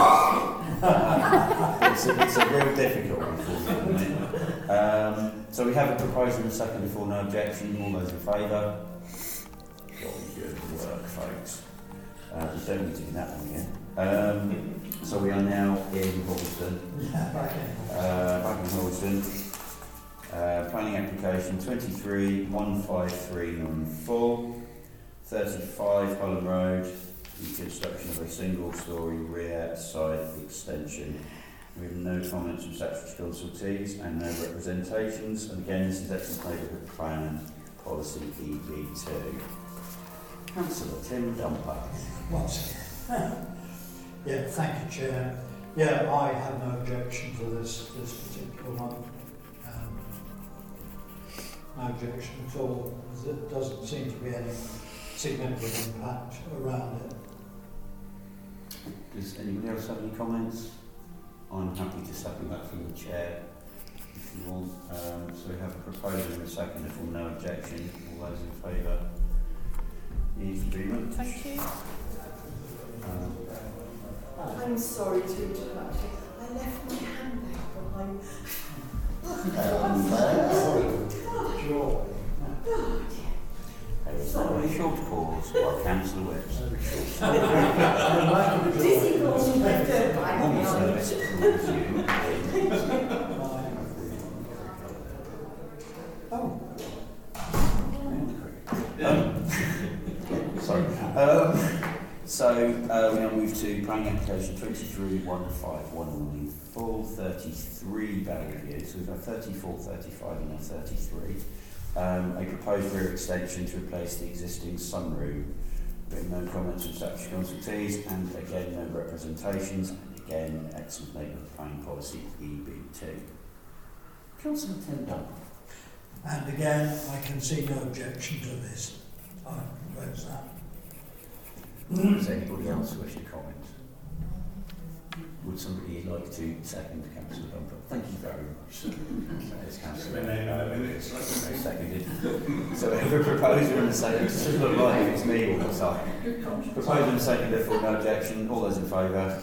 it's, a, it's a real difficult one for me. Um, so we have a proposal and a second before no objection. All those in favour? Jolly good work, folks. Uh, we don't need to do that one again. Um, so we are now in Hoddesdon. Uh, back in Hoddesdon. Uh, planning application twenty-three one five three nine four, thirty-five Holland Road, the construction of a single storey rear side extension We have no comments from statutory consultees and no representations. And again, this is Exmouth Neighbourhood Plan Policy E B two. Councillor Tim Dumper. Once again. Yeah, thank you, Chair. Yeah, I have no objection to this, this particular one. Um, no objection at all. There doesn't seem to be any significant impact around it. Does anybody else have any comments? I'm happy to second that from the chair, if you want. Um, so we have a proposal and a second, if all no objection. All those in favour? Easy agreement. Thank you. Um, I'm sorry to interrupt you. I left my handbag behind. Sure. It's not a short pause while councillor whips. Dizzy calls me my dirt bag Normal behind. service calls you. Oh. Um, sorry. Um, so uh, we now move to planning application twenty-three one five one nine full thirty-three Bellevue. So we've got thirty-four, thirty-five and now thirty-three. Um, a proposed rear extension to replace the existing sunroom. We have no comments from statutory consultees and again no representations. And again, Exmouth Neighbourhood Planning Policy E B two. Councillor Tim Dunn. And again, I can see no objection to this. I propose that. Does anybody else wish to comment? Would somebody like to second Councillor Dunn? Thank you very much. It's Councillor seconded. So we have a proposer and a second. It doesn't look like it's me all the time. Proposer and a second, therefore no objection. All those in favour?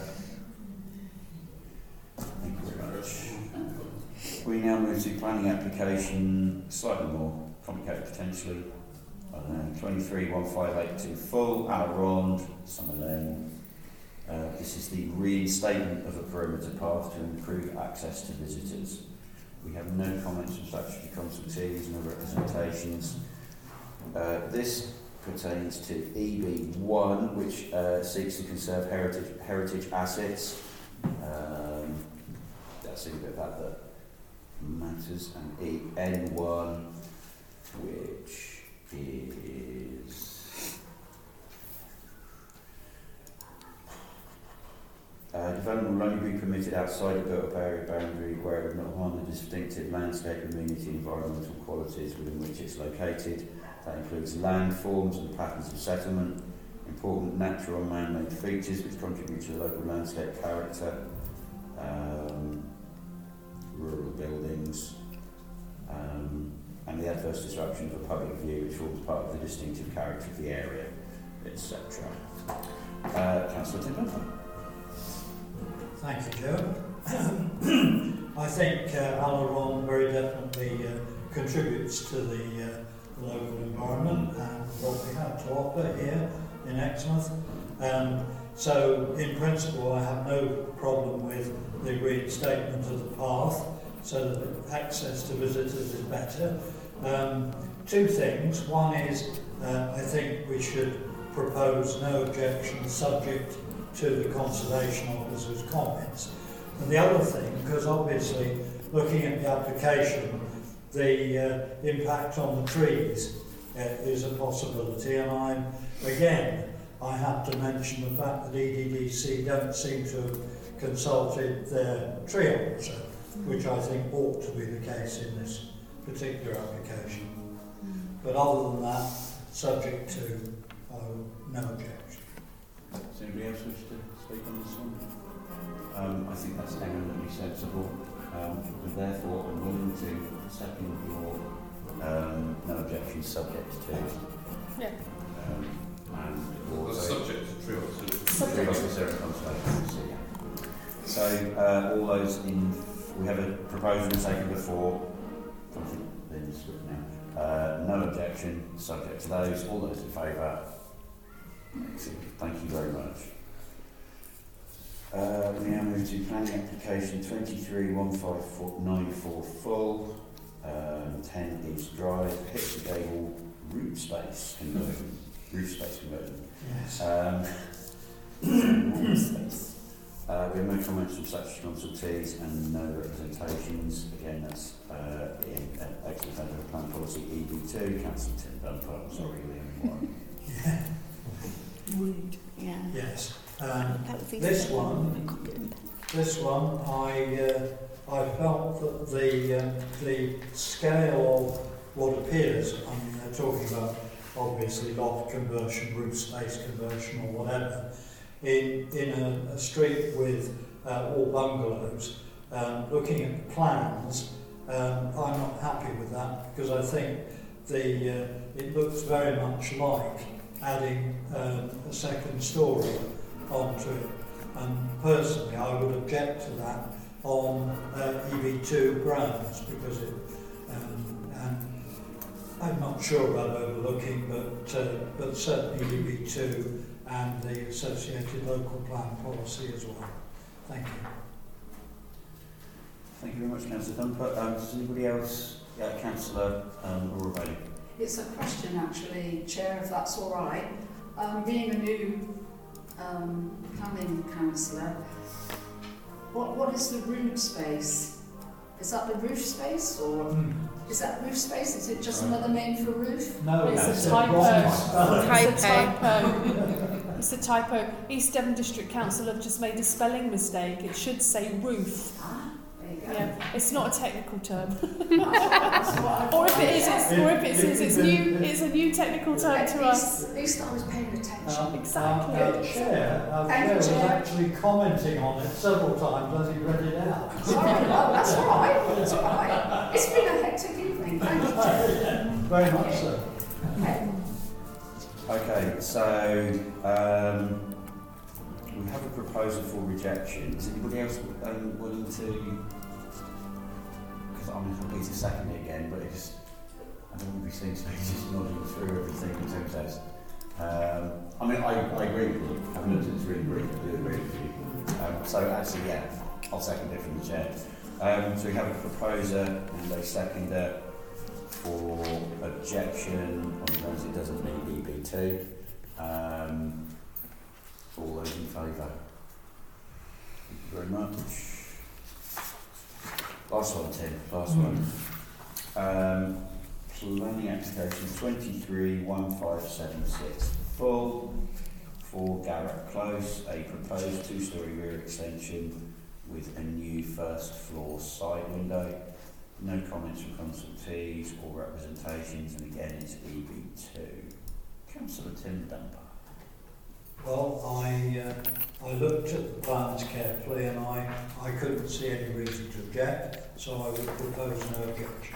Thank you very much. We now move to planning application, slightly more complicated potentially. I don't know, twenty-three one five eight two full, Alaronde, Summer Lane. Uh, this is the reinstatement of a perimeter path to improve access to visitors. We have no comments from statutory consultees, no representations. Uh, this pertains to E B one, which uh, seeks to conserve heritage heritage assets. Um, that's a bit about that matters. And E N one, which is Uh, development will only be permitted outside a built-up area boundary where it would not harm the distinctive landscape, amenity, environmental qualities within which it's located. That includes landforms and patterns of settlement, important natural and man-made features which contribute to the local landscape character, um, rural buildings, um, and the adverse disruption of a public view which forms part of the distinctive character of the area, et cetera. Uh, Councillor Timothy. Thank you, Joe. I think uh, Alaronde very definitely uh, contributes to the, uh, the local environment and what we have to offer here in Exmouth. Um, so, in principle, I have no problem with the reinstatement of the path so that access to visitors is better. Um, two things. One is uh, I think we should propose no objection subject to the conservation officer's comments. And the other thing, because obviously looking at the application, the uh, impact on the trees uh, is a possibility, and I'm, again, I have to mention the fact that E D D C don't seem to have consulted their tree officer, which I think ought to be the case in this particular application. But other than that, subject to uh, no objection. Does anybody else wish to speak on this one? Um, I think that's eminently sensible, um, and therefore I'm willing to second your um, no objection subject to. Yeah. Um, and Well, also subject to tree officer. tree officer and conservation. So uh, all those in, we have a proposal and second before. Something Lynn's written now. Uh, no objection, subject to those. All those in favour. Excellent. Thank you very much. Uh, we now move to planning application twenty-three one five nine four full, um, ten East Drive, pitch the gable roof space conversion. Roof space conversion. Yes. Um, roof space. Uh, we have no comments from statutory consultees and no representations. Again, that's uh, in uh, Exeter Federal Plan Policy E B two. Councillor Tim Dunbar, I'm sorry, you're the only one. Yeah. Rude. Yeah. Yes. Um, That was the this other one, this one, I uh, I felt that the um, the scale of what appears, I mean, they're talking about obviously loft conversion, roof space conversion, or whatever, in in a, a street with uh, all bungalows. Um, looking at the plans, um, I'm not happy with that because I think the uh, it looks very much like adding um, a second storey onto it. And personally, I would object to that on uh, E B two grounds because it, um, and I'm not sure about overlooking, but uh, but certainly E B two and the associated local plan policy as well. Thank you. Thank you very much, Councillor Dunbar. Um, does anybody else? Yeah, Councillor um, Aurora Bailey. It's a question, actually, Chair, if that's all right. Um, being a new um, planning councillor, what what is the roof space? Is that the roof space, or Mm. is that roof space? Is it just another name for roof? No, It's that's a a typo. wrong spelling. It's a typo. It's a typo. East Devon District Council have just made a spelling mistake. It should say roof. Ah, there you go. Yeah, it's not a technical term. That's what I Or if it is, it's, or if it It- is, it's it- new. it- It's a new technical term At to least, us. at least I was paying attention. Um, Exactly. Our, our chair, our Thank chair you, was Chair. actually commenting on it several times as he read it out. Sorry, oh, that's all right. That's all right. It's been a hectic evening. Thank you, Chair. Very much so. Okay. Okay, so um, we have a proposal for rejection. Is anybody else um, willing to? Because I'm happy to second it again, but it's I don't want to be seen just nodding through everything that Tim says. Um, I mean, I, I agree with you. Having looked at this really brief, I do agree with you. Um, so actually, yeah, I'll second it from the chair. Um, so we have a proposer and a seconder for objection on the grounds it doesn't meet E B two. Um, all those in favour? Thank you very much. Last one, Tim. Last Mm. one. Um, planning application twenty-three one five seven six full for Garrett Close, a proposed two-storey rear extension with a new first floor side window. No comments from consultees or representations, and again it's E B two. Councillor Tim Dunbar. Well, I uh, I looked at the plans carefully and I, I couldn't see any reason to object, so I would propose no objection.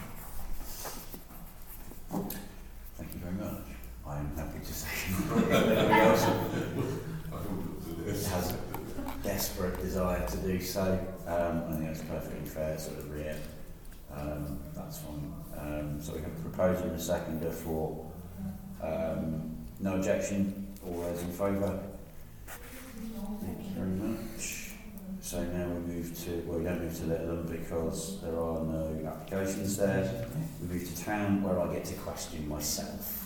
Thank you very much. I am happy to say anybody else has a desperate desire to do so. Um, I think that's perfectly fair, sort of rear. Um, that's fine. Um, so we have a proposer and a seconder for um, no objection. All those in favour? Thank you very much. So now we move to, well, we don't move to Littleham because there are no applications there. We move to Town, where I get to question myself.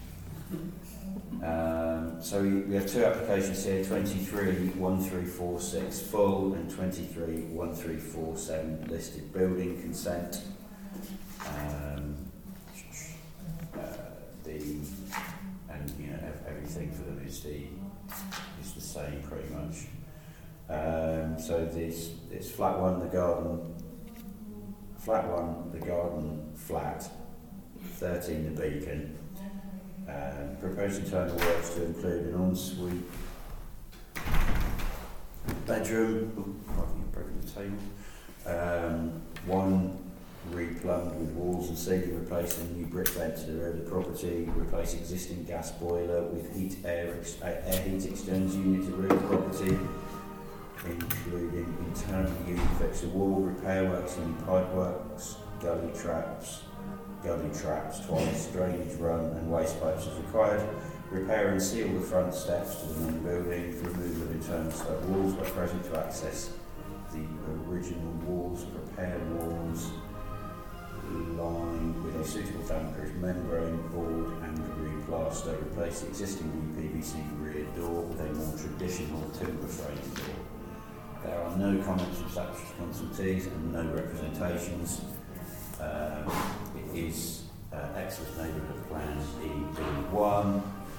Um, so we, we have two applications here, twenty-three one three four six full and twenty-three one three four seven listed building consent. Um, uh, the and you know ev- everything for them is the is the same pretty much. Um, so this it's flat one, the garden, flat one, the garden flat, thirteen the beacon. Um, proposed internal works to include an ensuite bedroom. Ooh, I've broken the table. Um, one replumbed with walls and ceiling, replace a new brick vent to the rear of the property, replace existing gas boiler with heat air, ex uh, air heat exchange unit to the rear of the property, including internal unit fix a wall, repair works and pipe works, gully traps, gully traps twice, drainage run and waste pipes as required, repair and seal the front steps to the main building, removal of internal stone walls by present to access the original walls, repair walls, line with a suitable damp-proof membrane board and replaster, replace the existing new P V C rear door with a more traditional timber frame door. there are no comments from statutory consultees and no representations. Um, it is uh, Exeter's Neighbourhood Plan E D one,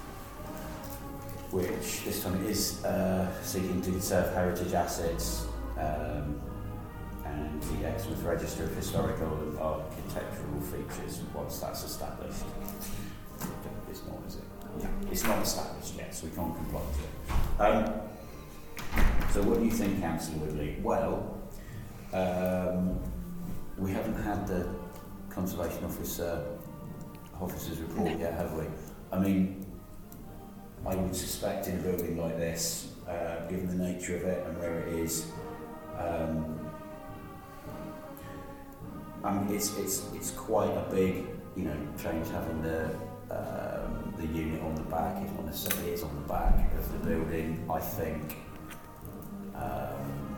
which this time it is uh, seeking to conserve heritage assets um, and the Exmouth Register of Historical and Architectural Features once that's established. It's not, is it? No, it's not established yet, so we can't comply with it. Um, so what do you think, Councillor Woodley? Well, um, we haven't had the Conservation Officer officer's report yet, have we? I mean, I would suspect in a building like this, uh, given the nature of it and where it is, um, I mean, it's it's it's quite a big, you know, change having the um, the unit on the back. It's not necessarily is on the back of the building. I think. Um,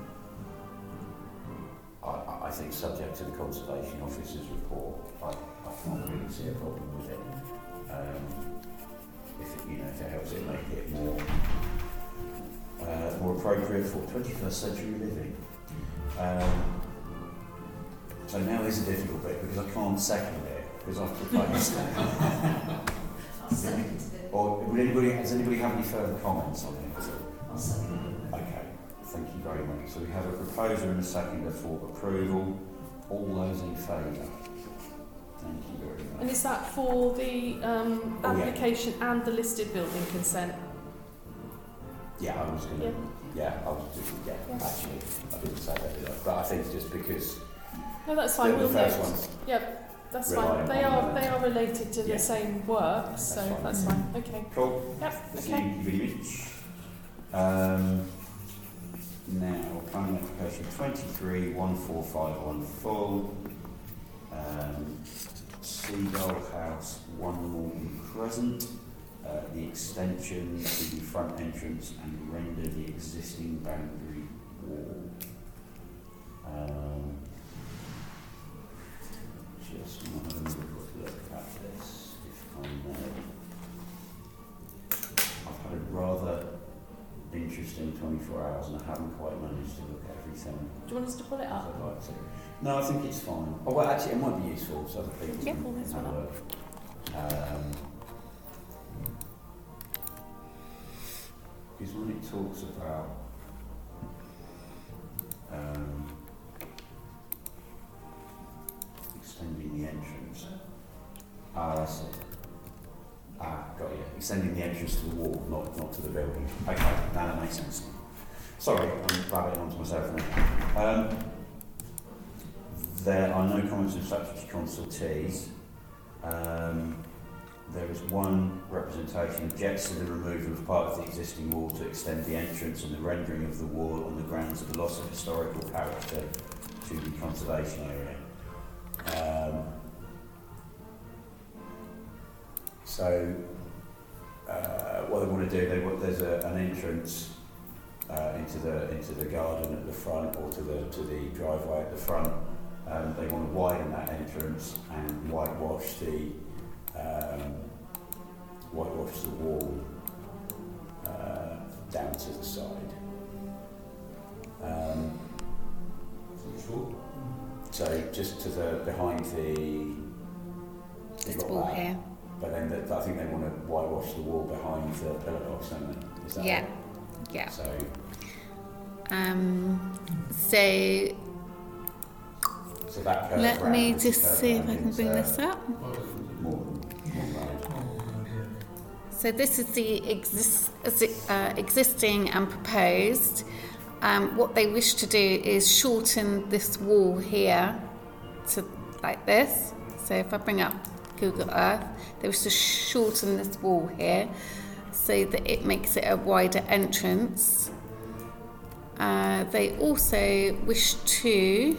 I, I think, subject to the Conservation Officer's report, I, I can't really see a problem with it. Um, if it, you know, if it helps it make it more uh, more appropriate for twenty-first century living. Um, so now is a difficult bit because I can't second it because I've proposed it. I'll second it. Or would anybody, does anybody have any further comments on it? I'll second it. Okay. Thank you very much. So we have a proposer and a seconder for approval. All those in favour? Thank you very much. And is that for the um, Oh, yeah. application and the listed building consent? Yeah, I was going to. Yeah. Yeah, I was just. Yeah, Yeah. actually, I didn't say that, did I? But I think just because No, that's fine. the, We'll the first note. one's Yep, that's relying fine. They on are the- they are related to Yeah. the same work, so fine. that's fine. Okay. cool. Yep. Thank Okay. you very much. Um, now, planning application twenty-three one four five one full. Um, Seagull House, One Morton Crescent. Uh, the extension to the front entrance and render the existing boundary wall. Um, just want to have a quick look at this, if I may. I've had a rather interesting twenty-four hours and I haven't quite managed to look at everything. Do you want us to pull it as up? I'd like to. No, I think it's fine. Oh, well, actually, it might be useful so other people Yeah, can pull this have one a up. look. Um, Because when it talks about um, extending the entrance, ah, I see. Ah, got you. Extending the entrance to the wall, not not to the building. Okay, now that makes sense. Sorry, I'm babbling on to myself now. Um, there are no comments from statutory consultees. Um, There is one representation objects to the removal of part of the existing wall to extend the entrance and the rendering of the wall on the grounds of the loss of historical character to the conservation area. Um, so, uh, what they want to do, they want, there's a, an entrance uh, into the into the garden at the front or to the to the driveway at the front. Um, they want to widen that entrance and whitewash the Um, whitewash the wall uh, down to the side. Um, so just to the behind the This you've got wall that, here. but then the, I think they want to whitewash the wall behind the pillar box, don't they? Is that Yeah. right? Yeah. So Um, so so that curve let round me is just the curve see if round I can into bring this up. Morton, Morton Road. So this is the exist, uh, existing and proposed. Um, what they wish to do is shorten this wall here to like this. So if I bring up Google Earth, they wish to shorten this wall here so that it makes it a wider entrance. Uh, they also wish to,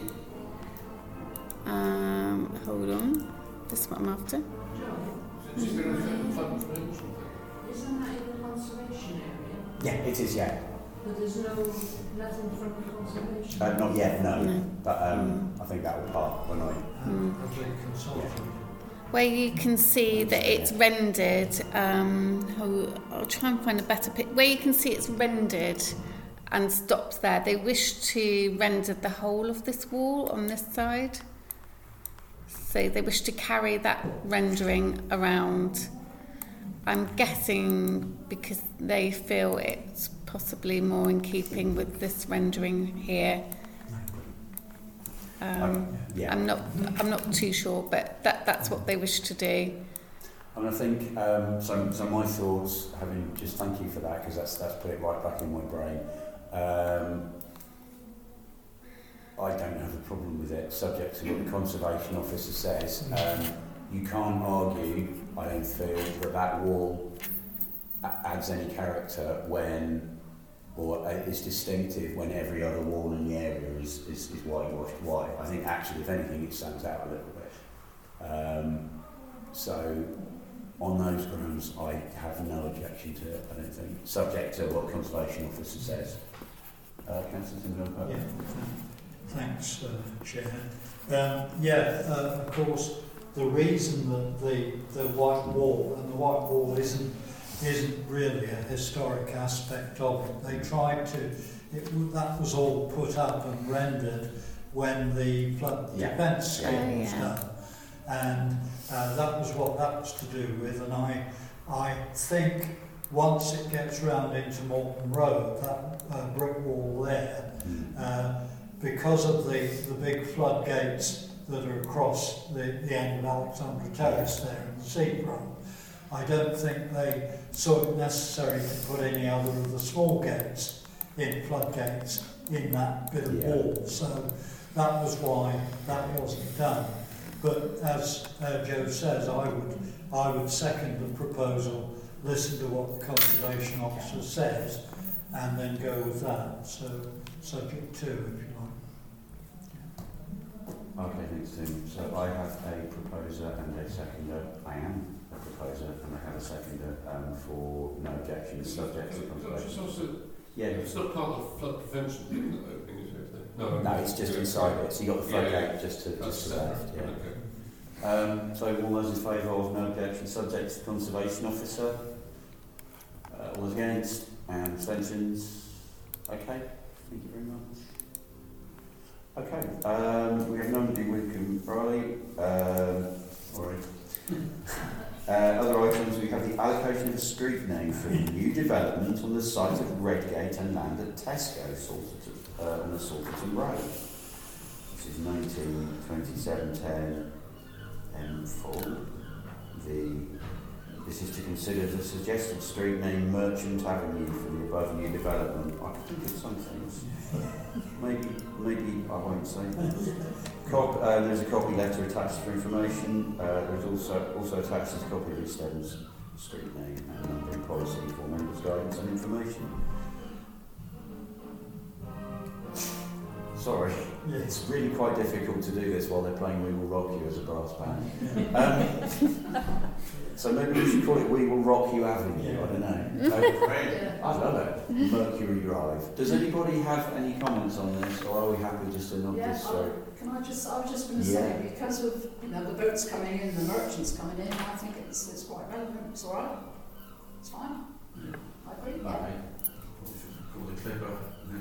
um, hold on, this is what I'm after. Isn't that in the conservation area? Yeah, it is. Yeah. But there's no, nothing from the conservation? Uh, not yet, no. No. But um, I think that will part when I. Mm. Yeah. Where you can see that it's rendered, um, oh, I'll try and find a better pic. Where you can see it's rendered and stopped there. They wish to render the whole of this wall on this side. So they wish to carry that rendering around. I'm guessing because they feel it's possibly more in keeping with this rendering here. Um, yeah. I'm not. I'm not too sure, but that that's what they wish to do. And I think um, so. So my thoughts, having just thank you for that, because that's that's put it right back in my brain. Um, I don't have a problem with it, subject to what the conservation officer says. Um, you can't argue, I don't feel, that that wall adds any character when, or is distinctive when every other wall in the area is, is, is whitewashed white. I think actually, if anything, it stands out a little bit. Um, so, on those grounds, I have no objection to it, I don't think, subject to what the conservation officer says. Uh, Councillor Timberlake? Yeah. Thanks, uh, Chair. Um, yeah, uh, of course, the reason that the, the white wall, and the white wall isn't isn't really a historic aspect of it. They tried to, it, that was all put up and rendered when the flood yeah. defence scheme oh, was yeah. done. And uh, that was what that was to do with, and I, I think once it gets round into Morton Road, that uh, brick wall there, uh, because of the, the big floodgates that are across the, the end of Alexandra Terrace there in the seafront, I don't think they saw it necessary to put any other of the small gates in floodgates in that bit of yeah. wall. So that was why that wasn't done. But as uh, Joe says, I would I would second the proposal, listen to what the conservation officer says, and then go with that. So subject to, if you like. Okay, thanks Tim. So I have a proposer and a seconder. I am a proposer and I have a seconder um, for no objections, subject to conservation. Also, yeah, it's not part of flood prevention, isn't it, opening, is it? No, no, it's just inside it. So you got the floodgate yeah, yeah. just to just to the left. Yeah. Okay. Um, so all those in favour of no objection, subject to the conservation officer. Uh, all those against and abstentions. Okay, thank you very much. Okay, um, we have nobody with Riley. Um, all right. Uh, other items, we have the allocation of a street name for a new development on the site of Redgate and land at Tesco, Salterton, uh, on the Salterton Road. This is nineteen twenty-seven ten M four. The, this is to consider the suggested street name Merchant Avenue for the above new development. I can think of some things. Maybe, maybe I won't say. Cop, uh, there's a copy letter attached for information. Uh, there's also also attached is a copy of East Evans street name and numbering policy for members' guidance and information. Sorry, yeah. It's really quite difficult to do this while they're playing We Will Rock You as a brass band. Um, so maybe we should call it We Will Rock You Avenue, yeah. I don't know. Uh, I love it. Mercury Drive. Does anybody have any comments on this, or are we happy just to nod yeah, this through? Can I just, I was just going to yeah. say, because of you know, the boats coming in, the merchants coming in, I think it's, it's quite relevant. It's all right. It's fine. Yeah. I agree. Yeah. Okay. Call it clever.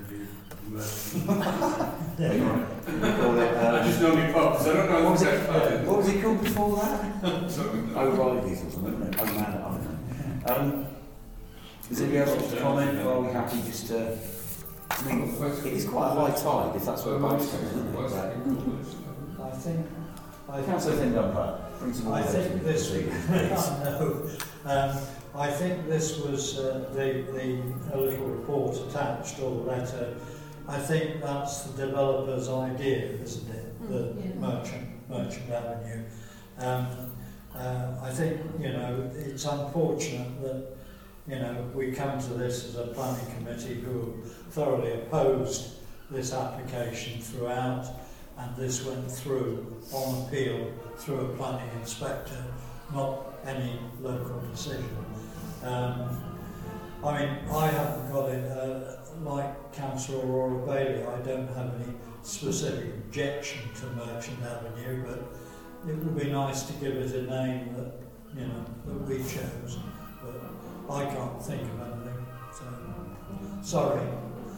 yeah, uh, I just know me pub, because I don't know what was, it, uh, what was it called before that? O'Reilly's or something, isn't it? Oh man, I don't know. Um, is anybody else want to comment, or are we happy just to... I mean, it is quite a high tide, if that's what boats come, isn't it? But I think... I Councillor Thin-Dumper, bring some I think this... I know. Um, I think this was uh, the, the a little report attached, or letter. I think that's the developer's idea, isn't it? The mm, yeah. Merchant, Merchant Avenue. Um, uh, I think, you know, it's unfortunate that, you know, we come to this as a planning committee who thoroughly opposed this application throughout, and this went through on appeal through a planning inspector, not any local decision. Um, I mean, I haven't got it, uh, like Councillor Aurora Bailey, I don't have any specific objection to Merchant Avenue, but it would be nice to give it a name that, you know, that we chose, but I can't think of anything, so, sorry.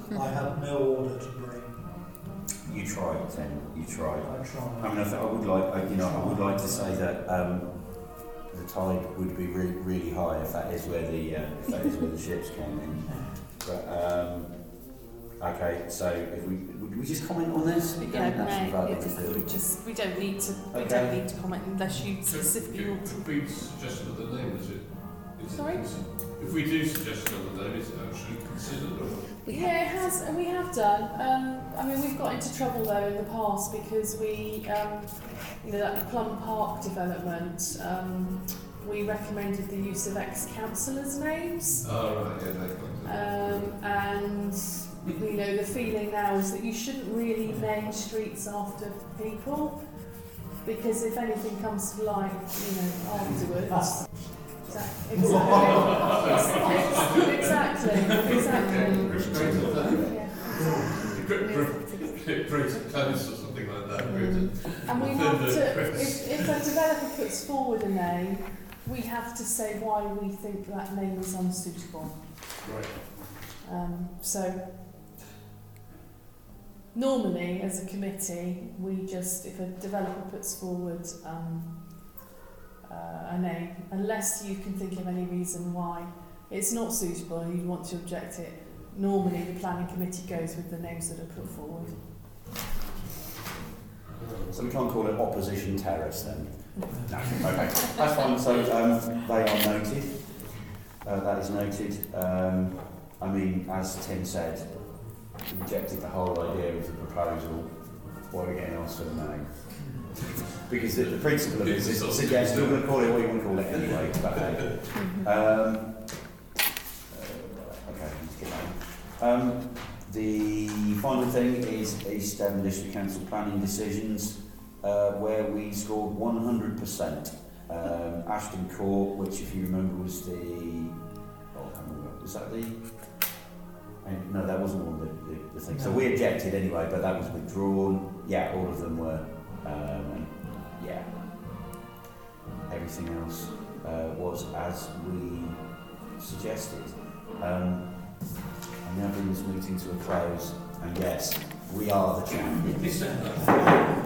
I have no order to bring. You tried, Tim. You tried. I tried. I mean, I, th- I would like, I, you know, I would like to say that um, the tide would be re- really high if that is where the uh, if that is where the ships came in. But um, okay, so if we would we just comment on this? We Yeah, don't actually vote no, on it, it, do we? we just we don't need to we Okay. don't need to comment unless you Could, specifically could, want to. could we suggest another name? Is it? Is Sorry? It, if we do suggest another name, is it actually considered? Or? Yeah, it has, and we have done. Um, I mean, we've got into trouble though in the past because we, um, you know, that Plum Park development, um, we recommended the use of ex-councillors' names. Oh, right, yeah, they Um, and you know, the feeling now is that you shouldn't really name streets after people because if anything comes to light, you know, afterwards. Exactly. Exactly. Exactly. Exactly. Yeah. Great close or something like that. Mm. And we have to, if, if a developer puts forward a name, we have to say why we think that name is unsuitable. Right. Um, so, normally, as a committee, we just, if a developer puts forward um, uh, a name, unless you can think of any reason why it's not suitable and you want to object it, normally the planning committee goes with the names that are put forward. So we can't call it opposition terrace then? No. Okay, that's fine. So um, they are noted. Uh, that is noted. Um, I mean, as Tim said, rejected the whole idea of the proposal. Why are we getting asked for the name? Because the, the principle of it is to suggest you're going to call it what you want to call it anyway. But, uh, um, uh, okay, let's get that. Um, the final thing is East Devon District Council planning decisions, uh, where we scored one hundred percent. Um, Ashton Court, which, if you remember, was the oh, I can't remember. Was that the? And no, that wasn't one of the, the, the things. So we objected anyway, but that was withdrawn. Yeah, all of them were. Um, and yeah, everything else uh, was as we suggested. Um, I'm now bringing this meeting to a close, and yes, we are the champions.